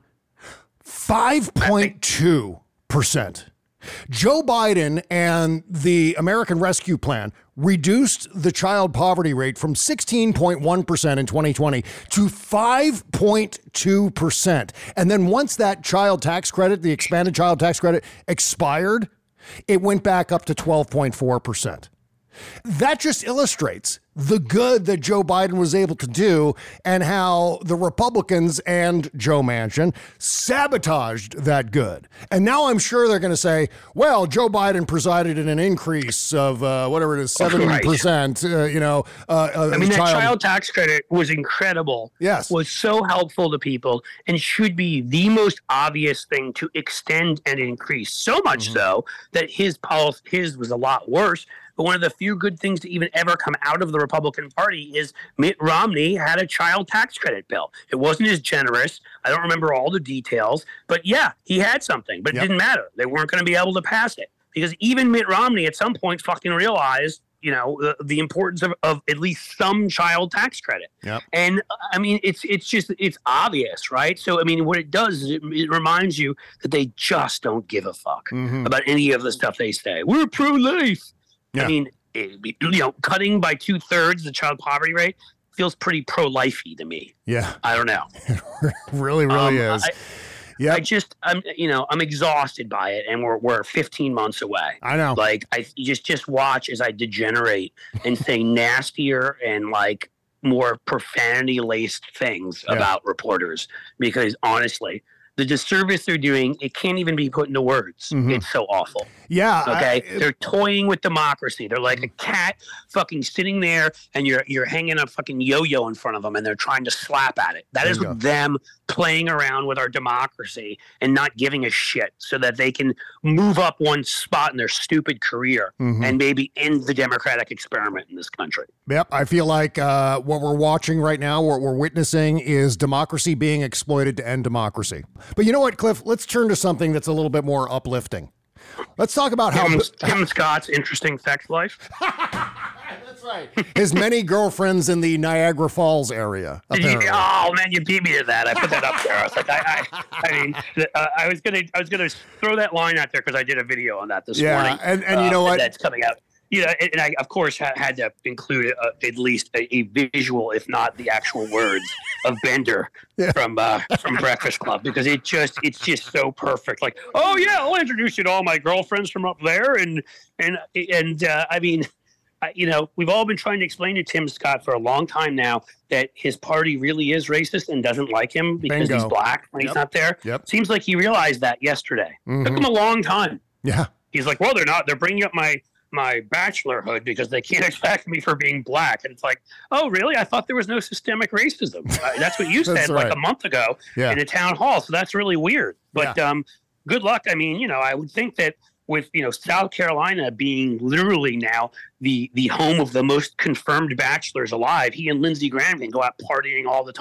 five point two percent. Joe Biden and the American Rescue Plan reduced the child poverty rate from sixteen point one percent in twenty twenty to five point two percent. And then once that child tax credit, the expanded child tax credit, expired, it went back up to twelve point four percent. That just illustrates the good that Joe Biden was able to do and how the Republicans and Joe Manchin sabotaged that good. And now I'm sure they're going to say, well, Joe Biden presided in an increase of uh, whatever it is, seven percent, uh, you know. Uh, uh, I mean, that child- child tax credit was incredible. Yes. Was so helpful to people and should be the most obvious thing to extend and increase. So much Mm-hmm. so that his policy, his was a lot worse. But one of the few good things to even ever come out of the Republican Party is Mitt Romney had a child tax credit bill. It wasn't as generous. I don't remember all the details, but yeah, he had something, but it Yep. didn't matter. They weren't going to be able to pass it because even Mitt Romney at some point fucking realized, you know, the, the importance of, of at least some child tax credit. Yep. And I mean, it's it's just it's obvious, right? So I mean, what it does is it, it reminds you that they just don't give a fuck Mhm. about any of the stuff they say. We're pro-life. Yeah. I mean, it, you know, cutting by two thirds the child poverty rate feels pretty pro-lifey to me. Yeah, I don't know. really, really Um, is. I, Yeah, I just, I'm, you know, I'm exhausted by it, and we're we're fifteen months away. I know. Like, I you just just watch as I degenerate and say nastier and like more profanity laced things Yeah. about reporters, because honestly, the disservice they're doing, it can't even be put into words. Mhm. It's so awful. Yeah. Okay, I- they're toying with democracy. They're like a cat, fucking sitting there, and you're you're hanging a fucking yo-yo in front of them, and they're trying to slap at it. That There is you go. them playing around with our democracy and not giving a shit, so that they can move up one spot in their stupid career Mhm. and maybe end the democratic experiment in this country. Yep, I feel like uh, what we're watching right now, what we're witnessing, is democracy being exploited to end democracy. But you know what, Cliff? Let's turn to something that's a little bit more uplifting. Let's talk about how Tim, Tim Scott's interesting sex life. That's right. His many girlfriends in the Niagara Falls area. Apparently. Oh man, you beat me to that. I put that up there. I was like, I, I, I mean, uh, I was gonna, I was gonna throw that line out there because I did a video on that this Yeah, morning. and- and you know uh, what? That's coming out. You know, and I of course had, had to include uh, at least a, a visual, if not the actual words of Bender Yeah. from uh, from Breakfast Club, because it just, it's just so perfect. Like, oh yeah, I'll introduce you to all my girlfriends from up there, and and and uh, I mean. I- you know, we've all been trying to explain to Tim Scott for a long time now that his party really is racist and doesn't like him because Bingo. he's black when Yep. he's not there. Yep. Seems like he realized that yesterday. Mhm. Took him a long time. Yeah. He's like, well, they're not. They're bringing up my my bachelorhood because they can't expect me for being black. And it's like, oh, really? I thought there was no systemic racism. Uh, that's what you That's said like right. a month ago Yeah. in a town hall. So that's really weird. But um, good luck. I mean, you know, I would think that with, you know, South Carolina being literally now the the home of the most confirmed bachelors alive, he and Lindsey Graham can go out partying all the time.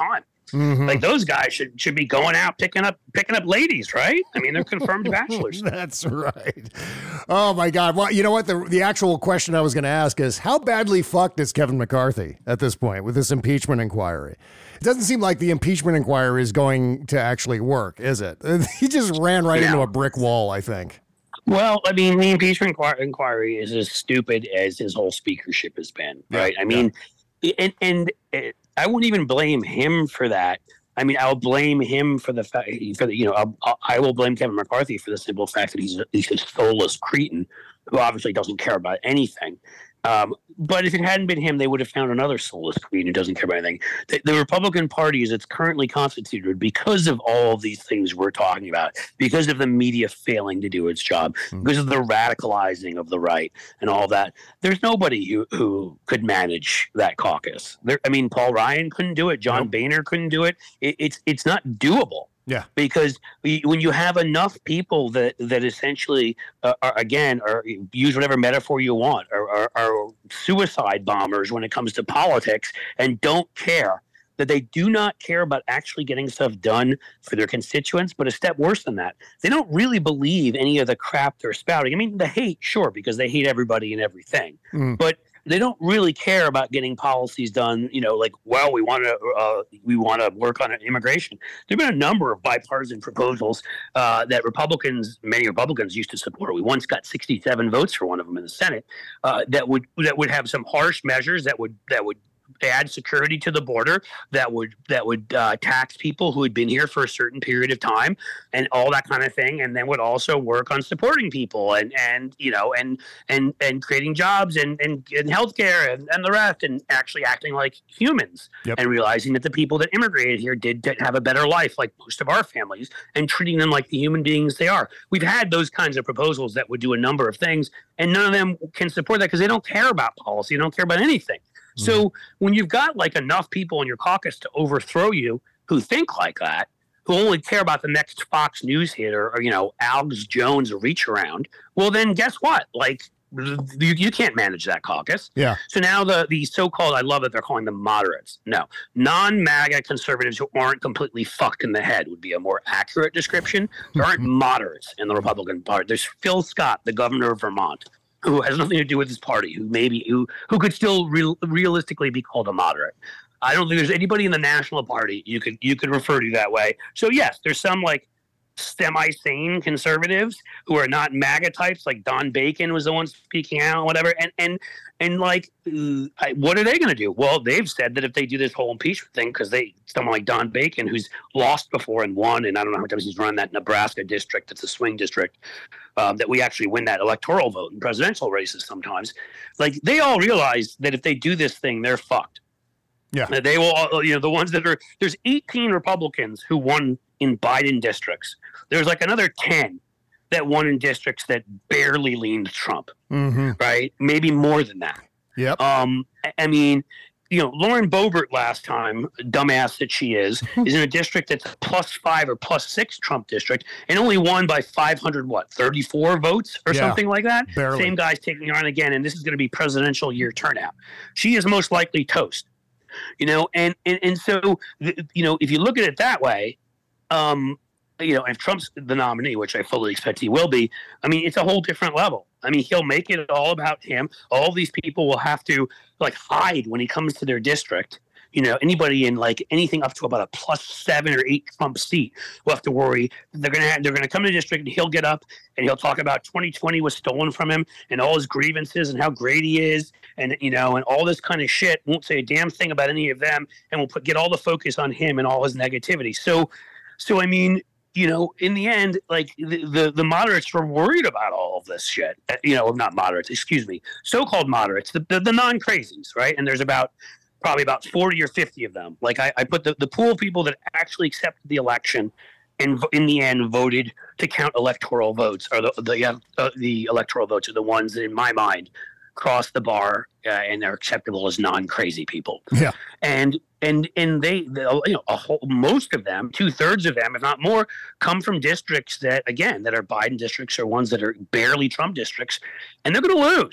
Mm-hmm. Like those guys should should be going out picking up picking up ladies, right? I mean, they're confirmed bachelors. That's right. Oh my God. Well, you know what? The the actual question I was going to ask is, how badly fucked is Kevin McCarthy at this point with this impeachment inquiry? It doesn't seem like the impeachment inquiry is going to actually work, is it? He just ran right Yeah. into a brick wall, I think. Well, I mean, the impeachment inquir- inquiry is as stupid as his whole speakership has been, right? Yeah, I mean, and, and it, I wouldn't even blame him for that. I mean, I'll blame him for the fact, for the, you know, I'll, I'll, I will blame Kevin McCarthy for the simple fact that he's a, he's a soulless cretin who obviously doesn't care about anything. Um, but if it hadn't been him, they would have found another soulless cretin who doesn't care about anything. The, the Republican Party, as it's currently constituted, because of all of these things we're talking about, because of the media failing to do its job, mm-hmm. because of the radicalizing of the right and all that, there's nobody who, who could manage that caucus. There, I mean, Paul Ryan couldn't do it. John nope. Boehner couldn't do it. it. It's it's not doable. Yeah, because when you have enough people that that essentially, uh, are, again, or use whatever metaphor you want, are, are, are suicide bombers when it comes to politics and don't care, that they do not care about actually getting stuff done for their constituents, but a step worse than that, they don't really believe any of the crap they're spouting. I mean, the hate, sure, because they hate everybody and everything, mm. but they don't really care about getting policies done, you know, like, well, we want to uh, we want to work on immigration. There have been a number of bipartisan proposals uh, that Republicans, many Republicans used to support. We once got sixty-seven votes for one of them in the Senate uh, that would that would have some harsh measures that would that would add security to the border, that would that would uh, tax people who had been here for a certain period of time and all that kind of thing, and then would also work on supporting people and and you know and and and creating jobs and and, and healthcare and, and the rest, and actually acting like humans yep. and realizing that the people that immigrated here did, did have a better life, like most of our families, and treating them like the human beings they are. We've had those kinds of proposals that would do a number of things, and none of them can support that because they don't care about policy, they don't care about anything. So when you've got like enough people in your caucus to overthrow you who think like that, who only care about the next Fox News hit or, or you know, Alex Jones reach around, well, then guess what? Like, you, you can't manage that caucus. Yeah. So now the, the so-called, I love that they're calling them moderates. No, non-MAGA conservatives who aren't completely fucked in the head would be a more accurate description. There aren't moderates in the Republican Party. There's Phil Scott, the governor of Vermont, who has nothing to do with his party, who maybe who who could still real, realistically be called a moderate. I don't think there's anybody in the National Party you could you could refer to that way. So yes, there's some like semi-sane conservatives who are not MAGA types, like Don Bacon was the one speaking out, whatever. And and and like, uh, I, what are they going to do? Well, they've said that if they do this whole impeachment thing, because they someone like Don Bacon, who's lost before and won, and I don't know how many times he's run that Nebraska district, it's a swing district, um, that we actually win that electoral vote in presidential races sometimes. Like, they all realize that if they do this thing, they're fucked. Yeah, they will. All, you know, the ones that are there's eighteen Republicans who won in Biden districts. There's like another ten that won in districts that barely leaned Trump, mm-hmm. right? Maybe more than that. Yep. Um, I mean, you know, Lauren Boebert last time, dumbass that she is, is in a district that's a plus five or plus six Trump district and only won by five hundred, what, thirty-four votes or yeah, something like that? Barely. Same guy's taking her on again, and this is going to be presidential year turnout. She is most likely toast. You know, and, and, and so, you know, if you look at it that way, um, you know, if Trump's the nominee, which I fully expect he will be, I mean, it's a whole different level. I mean, he'll make it all about him. All these people will have to, like, hide when he comes to their district. You know, anybody in, like, anything up to about a plus seven or eight Trump seat will have to worry. They're going to have, they're going to come to the district, and he'll get up, and he'll talk about twenty twenty was stolen from him and all his grievances and how great he is and, you know, and all this kind of shit. Won't say a damn thing about any of them, and will put get all the focus on him and all his negativity. So, so I mean, you know, in the end, like, the, the, the moderates were worried about all of this shit. You know, not moderates, excuse me, so-called moderates, the, the, the non-crazies, right? And there's about probably about forty or fifty of them. Like, I, I put the, the pool of people that actually accepted the election and in the end voted to count electoral votes, or the the, uh, the electoral votes are the ones that, in my mind, cross the bar uh, and they're acceptable as non-crazy people. Yeah. And and and they, they you know, a whole, most of them, two thirds of them, if not more, come from districts that, again, that are Biden districts or ones that are barely Trump districts, and they're going to lose.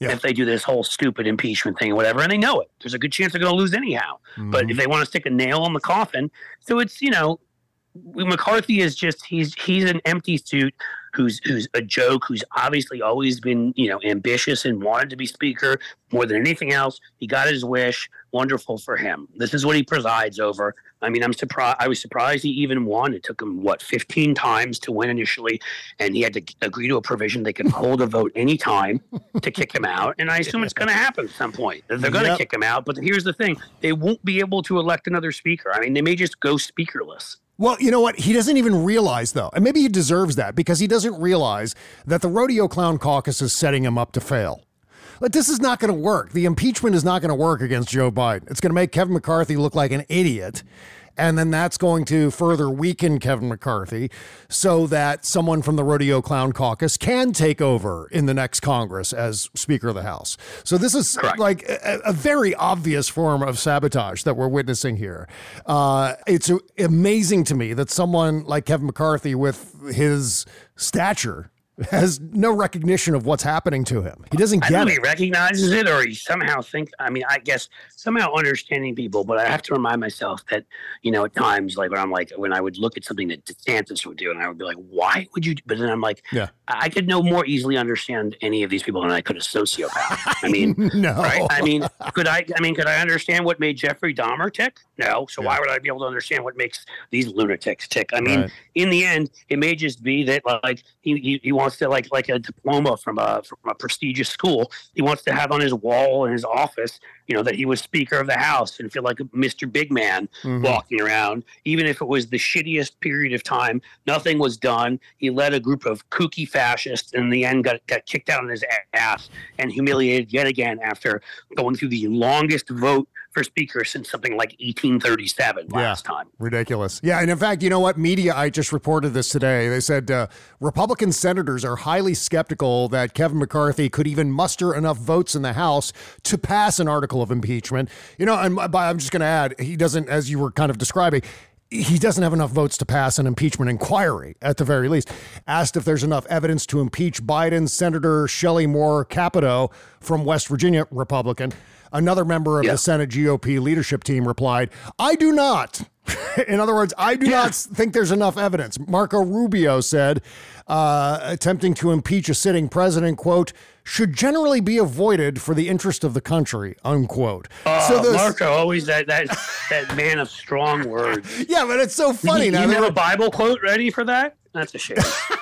Yeah. if they do this whole stupid impeachment thing or whatever, and they know it. There's a good chance they're going to lose anyhow. Mm-hmm. But if they want to stick a nail in the coffin, so it's, you know, McCarthy is just he's he's an empty suit who's who's a joke, who's obviously always been, you know, ambitious and wanted to be speaker more than anything else. He got his wish. Wonderful for him. This is what he presides over. I mean, I'm surprised. I was surprised he even won. It took him, what, fifteen times to win initially, and he had to agree to a provision they can hold a vote anytime to kick him out. And I assume it's going to happen at some point. They're going to yep. kick him out. But here's the thing. They won't be able to elect another speaker. I mean, they may just go speakerless. Well, you know what? He doesn't even realize, though, and maybe he deserves that, because he doesn't realize that the Rodeo Clown Caucus is setting him up to fail. But this is not going to work. The impeachment is not going to work against Joe Biden. It's going to make Kevin McCarthy look like an idiot. And then that's going to further weaken Kevin McCarthy so that someone from the Rodeo Clown Caucus can take over in the next Congress as Speaker of the House. So this is Correct. like a, a very obvious form of sabotage that we're witnessing here. Uh, it's amazing to me that someone like Kevin McCarthy, with his stature, has no recognition of what's happening to him. He doesn't get I don't know it. He recognizes it, or he somehow think. I mean, I guess somehow understanding people. But I have to remind myself that, you know, at times, like when I'm like, when I would look at something that DeSantis would do, and I would be like, why would you? But then I'm like, yeah, I could no more easily understand any of these people than I could a sociopath. I mean, no. Right? I mean, could I? I mean, could I understand what made Jeffrey Dahmer tick? No. So yeah. why would I be able to understand what makes these lunatics tick? I mean, right. in the end, it may just be that like he he, he wants to like like a diploma from a from a prestigious school. He wants to have on his wall in his office, you know, that he was Speaker of the House and feel like Mister Big Man mm-hmm. walking around. Even if it was the shittiest period of time, nothing was done. He led a group of kooky fascists and in the end got, got kicked out on his ass and humiliated yet again after going through the longest vote for Speaker since something like eighteen thirty-seven last yeah, time. Ridiculous. Yeah, and in fact, you know what? Mediaite just reported this today. They said uh, Republican senators are highly skeptical that Kevin McCarthy could even muster enough votes in the House to pass an article of impeachment. You know, and I'm just going to add, he doesn't, as you were kind of describing, he doesn't have enough votes to pass an impeachment inquiry, at the very least. Asked if there's enough evidence to impeach Biden, Senator Shelley Moore Capito from West Virginia, Republican, another member of yeah. the Senate G O P leadership team, replied, I do not. In other words, I do yeah. not think there's enough evidence. Marco Rubio said, uh, attempting to impeach a sitting president, quote, should generally be avoided for the interest of the country, unquote. Uh, so this, Marco, always that that that man of strong words. Yeah, but it's so funny. You, now you have a Bible quote ready for that? That's a shame.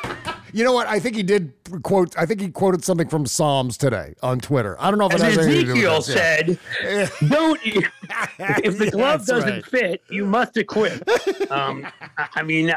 You know what? I think he did quote, I think he quoted something from Psalms today on Twitter. I don't know if it As has anything to do with Ezekiel this. said, Yeah. don't, if the glove That's doesn't right. fit, you must acquit. Um, I, I mean,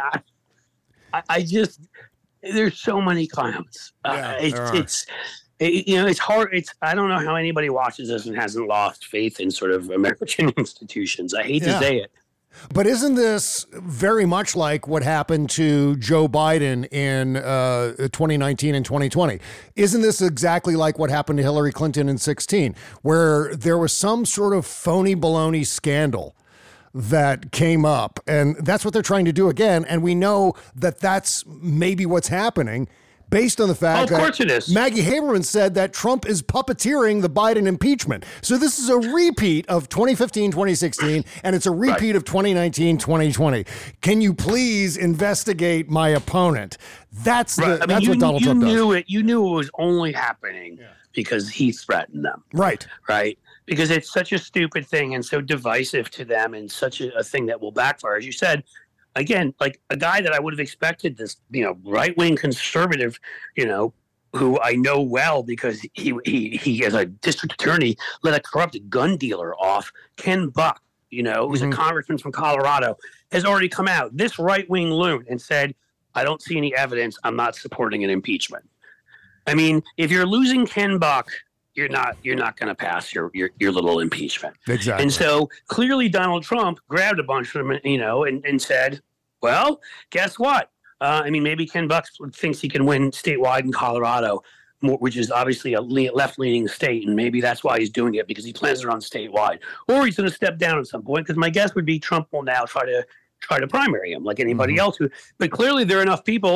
I, I just, there's so many clowns. Yeah, uh, it's, there are. it's, it, you know, it's hard. It's, I don't know how anybody watches this and hasn't lost faith in sort of American institutions. I hate Yeah. to say it. But isn't this very much like what happened to Joe Biden in uh, twenty nineteen and twenty twenty? Isn't this exactly like what happened to Hillary Clinton in sixteen, where there was some sort of phony baloney scandal that came up? And that's what they're trying to do again. And we know that that's maybe what's happening, based on the fact Oh, of course that it is. Maggie Haberman said that Trump is puppeteering the Biden impeachment. So this is a repeat of twenty fifteen, twenty sixteen, and it's a repeat Right. of twenty nineteen, twenty twenty. Can you please investigate my opponent? That's the, Right. I mean, that's you, what Donald you Trump does. knew it. You knew it was only happening because he threatened them. Right. Right. Because it's such a stupid thing and so divisive to them and such a, a thing that will backfire. As you said, again, like a guy that I would have expected, this, you know, right-wing conservative, you know, who I know well because he, he, he as a district attorney, let a corrupt gun dealer off, Ken Buck, you know, who's Mhm. a congressman from Colorado, has already come out, this right-wing loon, and said, I don't see any evidence. I'm not supporting an impeachment. I mean, if you're losing Ken Buck, you're not you're not going to pass your, your your little impeachment. Exactly. And so clearly Donald Trump grabbed a bunch of them, you know, and, and said, well, guess what? Uh, I mean, maybe Ken Buck thinks he can win statewide in Colorado, more, which is obviously a le- left-leaning state, and maybe that's why he's doing it, because he plans to run statewide. Or he's going to step down at some point, because my guess would be Trump will now try to try to primary him like anybody Mhm. else. Who, but clearly there are enough people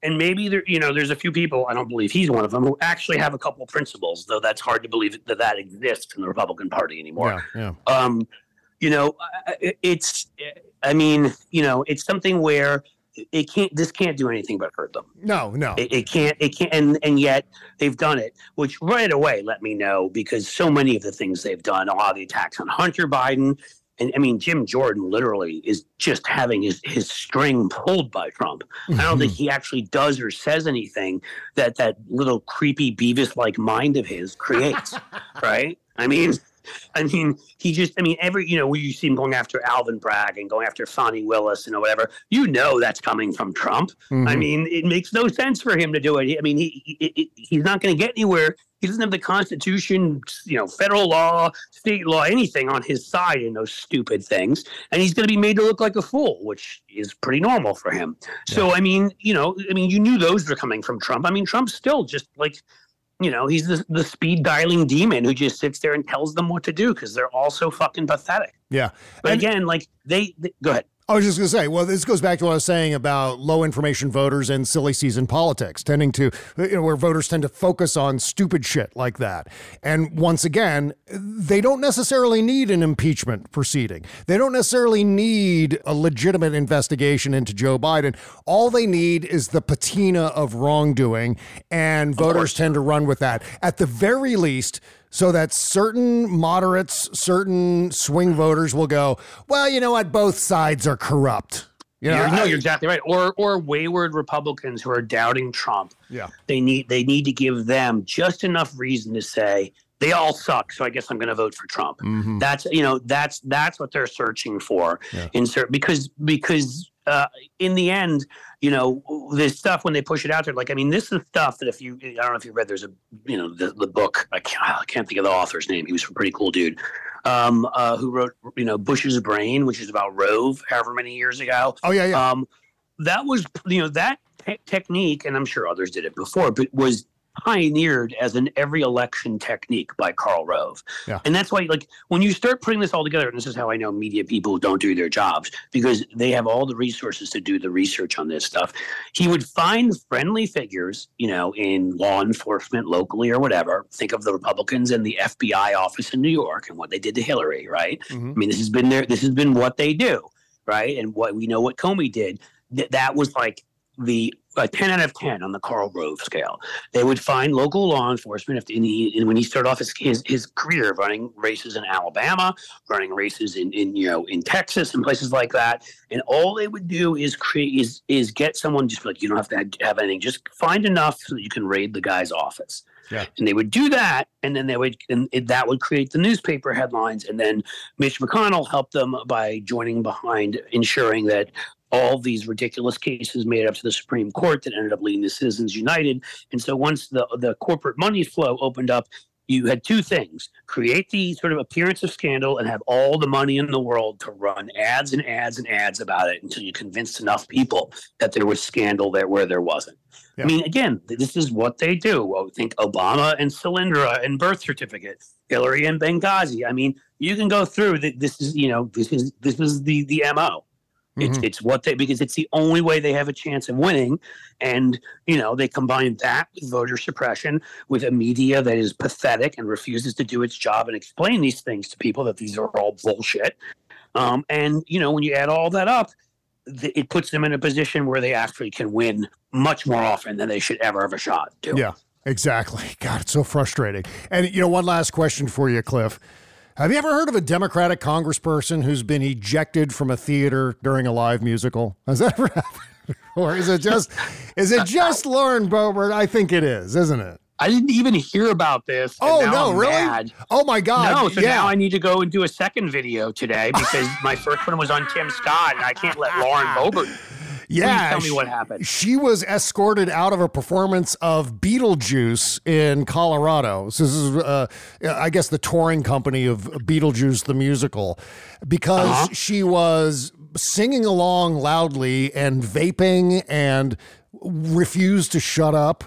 and maybe there, you know, there's a few people, I don't believe he's one of them, who actually have a couple of principles, though that's hard to believe that that exists in the Republican Party anymore. Yeah, yeah. Um, you know, it's, I mean, you know, it's something where it can't, this can't do anything but hurt them. No, no. It, it can't, it can't, and, and yet they've done it, which right away let me know, because so many of the things they've done, a lot of the attacks on Hunter Biden, and I mean, Jim Jordan literally is just having his, his string pulled by Trump. Mm-hmm. I don't think he actually does or says anything that that little creepy Beavis-like mind of his creates, right? I mean, I mean, he just, I mean, every, you know, where you see him going after Alvin Bragg and going after Fani Willis and whatever, you know, that's coming from Trump. Mm-hmm. I mean, it makes no sense for him to do it. I mean, he, he he's not going to get anywhere. He doesn't have the Constitution, you know, federal law, state law, anything on his side in those stupid things. And he's going to be made to look like a fool, which is pretty normal for him. Yeah. So, I mean, you know, I mean, you knew those were coming from Trump. I mean, Trump's still just like, you know, he's the, the speed dialing demon who just sits there and tells them what to do because they're all so fucking pathetic. Yeah. But and again, like they, they go ahead. I was just going to say, well, this goes back to what I was saying about low information voters and silly season politics, tending to, you know, where voters tend to focus on stupid shit like that. And once again, they don't necessarily need an impeachment proceeding. They don't necessarily need a legitimate investigation into Joe Biden. All they need is the patina of wrongdoing, and voters tend to run with that. At the very least, so that certain moderates, certain swing voters will go, well, you know what? Both sides are corrupt. You know, you're, no, I, you're exactly right. Or or wayward Republicans who are doubting Trump. Yeah, they need they need to give them just enough reason to say they all suck. So I guess I'm going to vote for Trump. Mm-hmm. That's you know that's that's what they're searching for. Yeah. In cer- because because uh, in the end, you know, this stuff when they push it out there, like, I mean, this is stuff that if you, I don't know if you read, there's a, you know, the, the book, I can't, I can't think of the author's name. He was a pretty cool dude um, uh, who wrote, you know, Bush's Brain, which is about Rove, however many years ago. Oh, yeah, yeah. Um, that was, you know, that te- technique, and I'm sure others did it before, but was pioneered as an every election technique by Karl Rove. Yeah. And that's why, like, when you start putting this all together, and this is how I know media people don't do their jobs, because they have all the resources to do the research on this stuff. He would find friendly figures, you know, in law enforcement locally or whatever. Think of the Republicans and the F B I office in New York and what they did to Hillary, right? Mm-hmm. I mean, this has been their, this has been what they do, right? And what we know what Comey did. Th- that was like the a ten out of ten on the Karl Rove scale. They would find local law enforcement if in the, in, when he started off his, his his career running races in Alabama, running races in, in you know in Texas and places like that, and all they would do is create is is get someone just like you don't have to have, have anything, just find enough so that you can raid the guy's office. Yeah. And they would do that, and then they would, and it, that would create the newspaper headlines, and then Mitch McConnell helped them by joining behind ensuring that all these ridiculous cases made it up to the Supreme Court that ended up leading to Citizens United. And so once the the corporate money flow opened up, you had two things: create the sort of appearance of scandal and have all the money in the world to run ads and ads and ads about it until you convinced enough people that there was scandal there where there wasn't. Yeah. I mean, again, this is what they do. Well, think Obama and Solyndra and birth certificate, Hillary and Benghazi. I mean, you can go through that. This is, you know, this is this is the the M O. It's mm-hmm. it's what they, because it's the only way they have a chance of winning. And, you know, they combine that with voter suppression, with a media that is pathetic and refuses to do its job and explain these things to people, that these are all bullshit. Um, and, you know, when you add all that up, th- it puts them in a position where they actually can win much more often than they should ever have a shot to. Yeah, exactly. God, it's so frustrating. And, you know, one last question for you, Cliff. Have you ever heard of a Democratic congressperson who's been ejected from a theater during a live musical? Has that ever happened? Or is it just is it just Lauren Boebert? I think it is, isn't it? I didn't even hear about this. Oh, no, I'm really? Mad. Oh, my God. No, so yeah. now I need to go and do a second video today because my first one was on Tim Scott, and I can't let Lauren Boebert. Yeah, Please tell me what happened. She was escorted out of a performance of Beetlejuice in Colorado. So this is, uh, I guess, the touring company of Beetlejuice the musical, because uh-huh. she was singing along loudly and vaping and refused to shut up.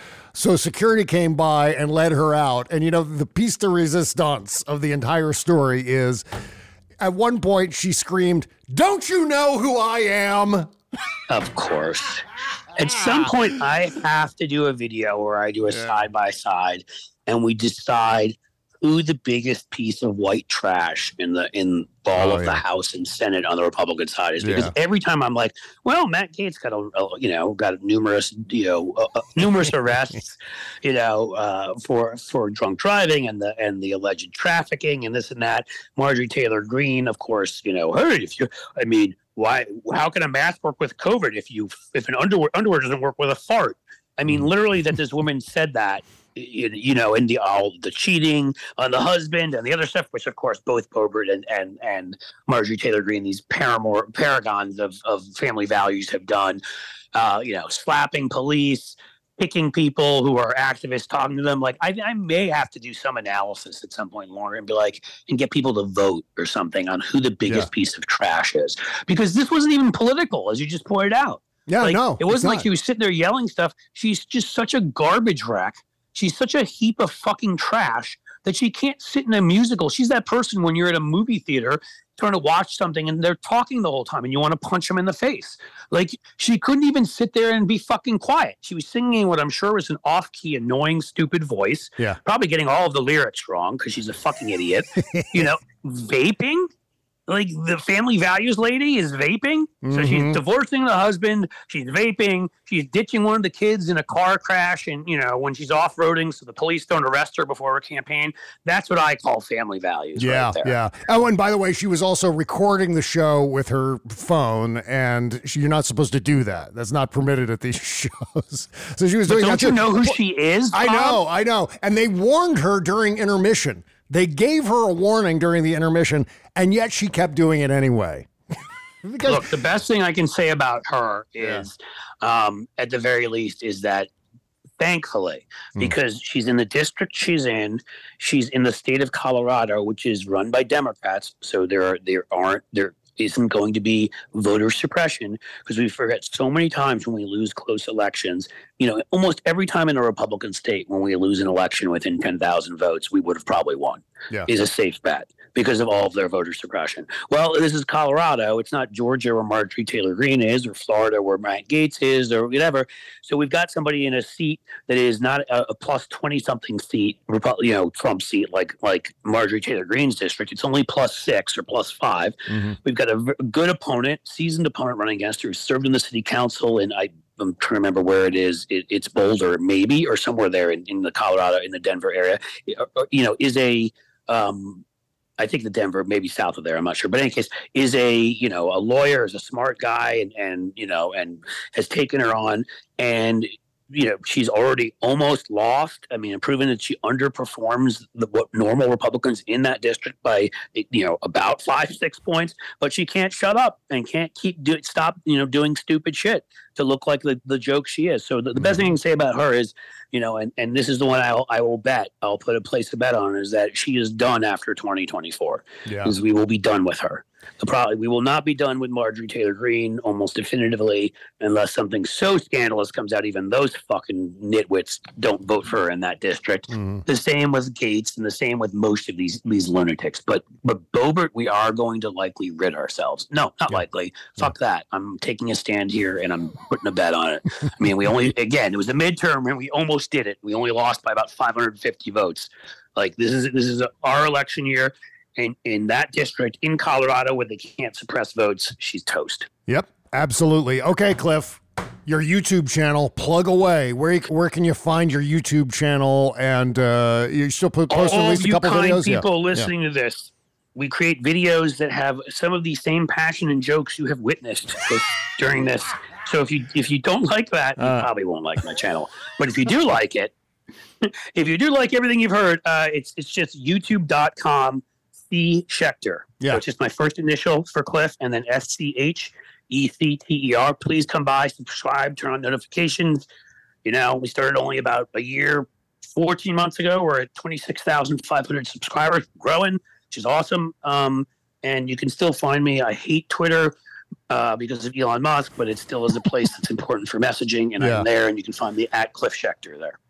So security came by and led her out. And, you know, the piece de resistance of the entire story is, at one point she screamed, "Don't you know who I am?" Of course. At some point, I have to do a video where I do a side by side, and we decide who the biggest piece of white trash in the in all oh, of yeah. the House and Senate on the Republican side is. Because yeah. every time I'm like, well, Matt Gaetz got a, a you know got numerous you know uh, numerous arrests, you know, uh, for for drunk driving and the and the alleged trafficking and this and that. Marjorie Taylor Greene, of course, you know, hey, if you, I mean, why? How can a mask work with COVID if you if an underwear underwear doesn't work with a fart? I mean, literally, that this woman said that. You know, in the all the cheating on the husband and the other stuff, which of course both Boebert and and, and Marjorie Taylor Greene, these paramore paragons of, of family values, have done. Uh, you know, slapping police, picking people who are activists, talking to them. Like I, I may have to do some analysis at some point longer and be like, and get people to vote or something on who the biggest yeah. piece of trash is, because this wasn't even political, as you just pointed out. Yeah, like, no, it wasn't like she was sitting there yelling stuff. She's just such a garbage wreck. She's such a heap of fucking trash that she can't sit in a musical. She's that person when you're at a movie theater trying to watch something and they're talking the whole time and you want to punch them in the face. Like, she couldn't even sit there and be fucking quiet. She was singing what I'm sure was an off-key, annoying, stupid voice. Yeah. Probably getting all of the lyrics wrong because she's a fucking idiot. You know, vaping. Like, the family values lady is vaping. So mm-hmm. she's divorcing the husband. She's vaping. She's ditching one of the kids in a car crash. And, you know, when she's off-roading so the police don't arrest her before her campaign. That's what I call family values. Yeah, right there. yeah. Oh, and by the way, she was also recording the show with her phone. And she, you're not supposed to do that. That's not permitted at these shows. So she was but doing don't that. you know who she is, Bob? I know, I know. And they warned her during intermission. They gave her a warning during the intermission, and yet she kept doing it anyway. Because, look, the best thing I can say about her is, yeah. um, at the very least, is that thankfully, mm. because she's in the district she's in, she's in the state of Colorado, which is run by Democrats. So there are, there aren't, there isn't going to be voter suppression, because we forget so many times when we lose close elections. You know, almost every time in a Republican state when we lose an election within ten thousand votes, we would have probably won. Yeah. Is a safe bet because of all of their voter suppression. Well, this is Colorado. It's not Georgia where Marjorie Taylor Greene is, or Florida where Matt Gaetz is, or whatever. So we've got somebody in a seat that is not a, a plus twenty-something seat, you know, Trump seat like like Marjorie Taylor Greene's district. It's only plus six or plus five. Mm-hmm. We've got a v- good opponent, seasoned opponent running against her, who served in the city council, and I I'm trying to remember where it is. It, it's Boulder, maybe, or somewhere there in, in the Colorado, in the Denver area. You know, is a, um, I think the Denver, maybe south of there, I'm not sure. But in any case, is a, you know, a lawyer, is a smart guy, and, and you know, and has taken her on. And, you know, she's already almost lost. I mean, proven that she underperforms the, what normal Republicans in that district by, you know, about five, six points. But she can't shut up and can't keep do stop, you know, doing stupid shit to look like the, the joke she is. So the, the best thing I can say about her is, you know, and, and this is the one I'll, I will bet, I'll put a place to bet on, is that she is done after twenty twenty-four. Yeah. Because we will be done with her. The probably we will not be done with Marjorie Taylor Greene almost definitively unless something so scandalous comes out. Even those fucking nitwits don't vote for her in that district. Mm-hmm. The same with Gaetz, and the same with most of these these lunatics. But but Boebert, we are going to likely rid ourselves. No, not yeah. likely. Fuck yeah. that. I'm taking a stand here and I'm putting a bet on it. I mean, we only again it was a midterm and we almost did it. We only lost by about five hundred fifty votes. Like this is this is our election year. In, in that district in Colorado where they can't suppress votes, she's toast. Yep, absolutely. Okay, Cliff, your YouTube channel, plug away. Where where can you find your YouTube channel? And uh, you still put post at least a couple kind videos. People yeah. listening yeah. to this, we create videos that have some of the same passion and jokes you have witnessed during this. So if you if you don't like that, you uh, probably won't like my channel. But if you do like it, if you do like everything you've heard, uh, it's it's just youtube dot com. C Schechter. Yeah. So it's just my first initial for Cliff, and then S C H E C T E R. Please come by, subscribe, turn on notifications. You know, we started only about a year, fourteen months ago. We're at twenty-six thousand five hundred subscribers, growing, which is awesome. Um, and you can still find me. I hate Twitter uh, because of Elon Musk, but it still is a place that's important for messaging, and yeah. I'm there, and you can find me at Cliff Schechter there.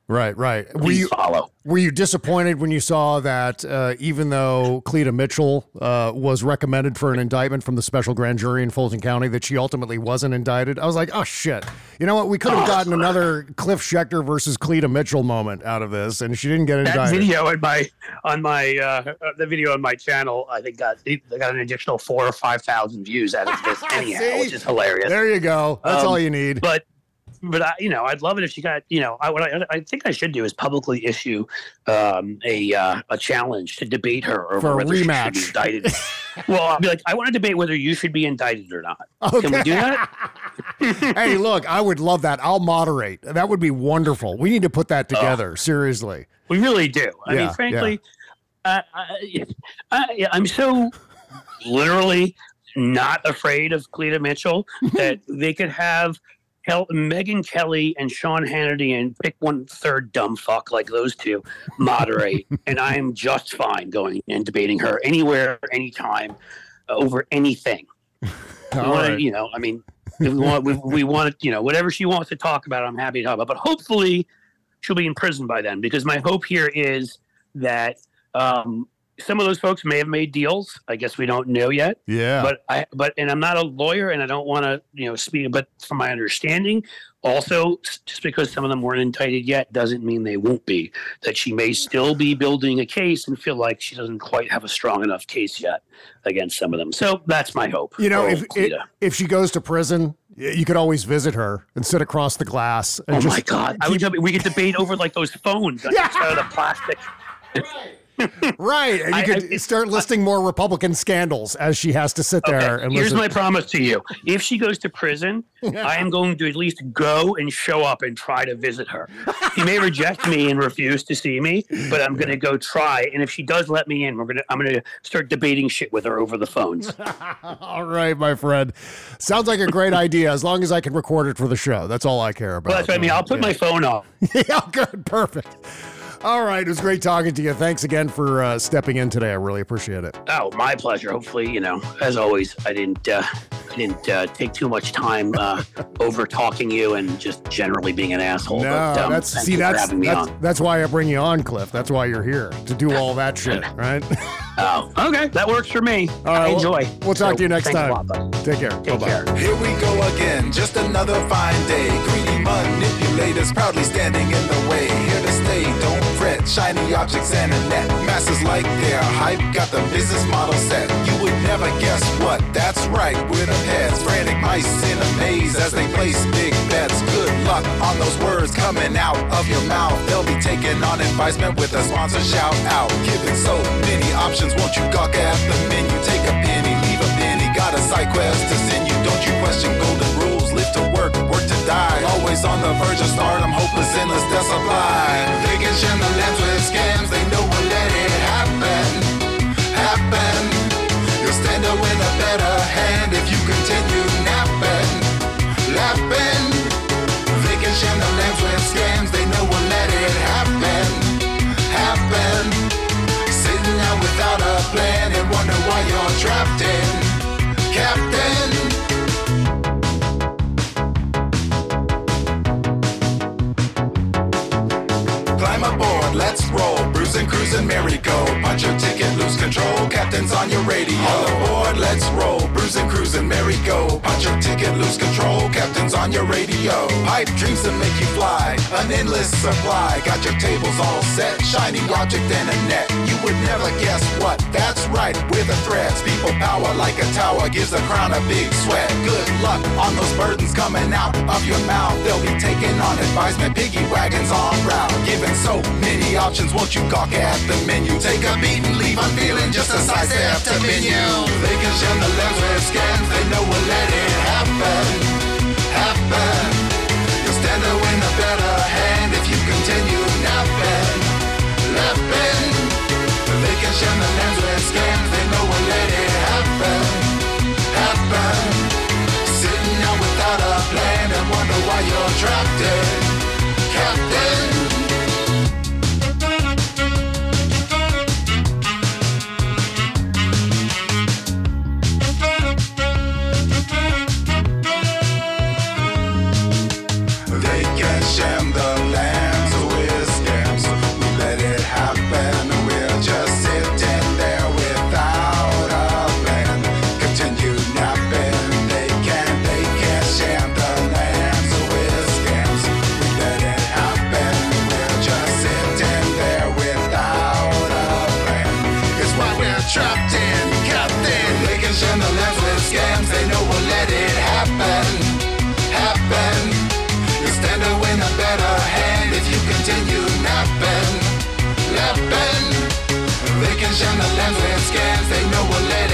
Right, right. Were Please you follow. Were you disappointed when you saw that uh, even though Cleta Mitchell uh, was recommended for an indictment from the special grand jury in Fulton County, that she ultimately wasn't indicted? I was like, oh, shit. You know what? We could have gotten another Cliff Schechter versus Cleta Mitchell moment out of this, and she didn't get indicted. That video on my, on my uh, the video on my channel, I think got, they got an additional four or five thousand views out of this anyhow, which is hilarious. There you go. That's um, all you need. But But I, you know, I'd love it if she got. You know, I, what I, I think I should do is publicly issue um, a uh, a challenge to debate her over For a whether rematch. she should be indicted. Well, I'll be like, I want to debate whether you should be indicted or not. Okay. Can we do that? Hey, look, I would love that. I'll moderate. That would be wonderful. We need to put that together. Oh. Seriously, we really do. I yeah, mean, frankly, yeah. uh, I, I, I'm so literally not afraid of Cleta Mitchell that they could have. Hell, Megyn Kelly and Sean Hannity and pick one third dumb fuck like those two moderate, and I am just fine going and debating her anywhere, anytime, uh, over anything. We wanna, right. You know, I mean, if we want, we, we want, you know, whatever she wants to talk about, I'm happy to talk about. But hopefully, she'll be in prison by then, because my hope here is that um, some of those folks may have made deals. I guess we don't know yet. Yeah. But I, but, and I'm not a lawyer, and I don't want to, you know, speak. But from my understanding, also, just because some of them weren't indicted yet doesn't mean they won't be. That she may still be building a case and feel like she doesn't quite have a strong enough case yet against some of them. So that's my hope. You know, Oh, if it, if she goes to prison, you could always visit her and sit across the glass. And oh just my God! I would, we could debate over like those phones Yeah. instead of the plastic. Right, and you I- could I- start listing more Republican scandals as she has to sit there Okay, and here's listen. my promise to you. If she goes to prison, I am going to at least go and show up and try to visit her. She may reject me and refuse to see me, but I'm going to go try. And if she does let me in, we're going to I'm going to start debating shit with her over the phones. All right, my friend. Sounds like a great idea, as long as I can record it for the show. That's all I care about. Well, that's what I mean. I'll put Yeah. my phone off. Yeah, good, perfect. All right, it was great talking to you. Thanks again for uh, stepping in today. I really appreciate it. Oh, my pleasure. Hopefully, you know, as always, I didn't uh, I didn't uh, take too much time uh, over talking you and just generally being an asshole. No, but, um, that's thank see, you for that's having me that's, on. that's why I bring you on, Cliff. That's why you're here, to do all that shit, right? Oh, okay, that works for me. All right, I we'll- enjoy. We'll talk So, to you next thanks a time. lot, bud. Take care. Take Bye-bye. care. Here we go again, just another fine day. Greedy manipulators proudly standing in the way. Here to stay, don't fret. Shiny objects and a net. Masses like their hype, got the business model set. You would never guess what, that's right, with a heads. Frantic mice in a maze as they place big bets. Good luck on those words coming out of your mouth. They'll be taking on advisement with a sponsor shout out. Given so many options, won't you gawk at the menu? Take a penny, leave a penny. Got a side quest to send you. Don't you question golden rules? Live to work, work to die. Always on the verge of stardom, hopeless, endless, death sublime. They can share the lands with scams. They know we'll let it happen, happen. You'll stand to win a better hand if you continue napping, laughing. They can share the lands with scams. They know we'll let it happen, happen. Sitting out without a plan and wonder why you're trapped in, Captain. Climb aboard, let's roll. Bruise and cruise and merry-go. Punch your ticket, lose control. Captain's on your radio. All aboard, let's roll. Bruise and cruise and merry-go. Punch your ticket, lose control. Captain's on your radio. Pipe dreams to make you fly. An endless supply. Got your tables all set. Shiny object and a net. You would never guess what. That's right, with the threads. People power like a tower. Gives the crown a big sweat. Good luck on those burdens coming out of your mouth. They'll be taking on advisement. Piggy wagons on route. Given so many options, won't you gawk at the menu? Take a beat and leave on feeling just a sidestep to menu. They can shun the lens with scams. They know we'll let it happen, happen. You'll stand to win a better hand if you continue napping, laughing. They can shun the lens with scams. They know we'll let it happen, happen. Sitting out without a plan and wonder why you're trapped in, Captain. They can shine the lens when scans, they know we'll let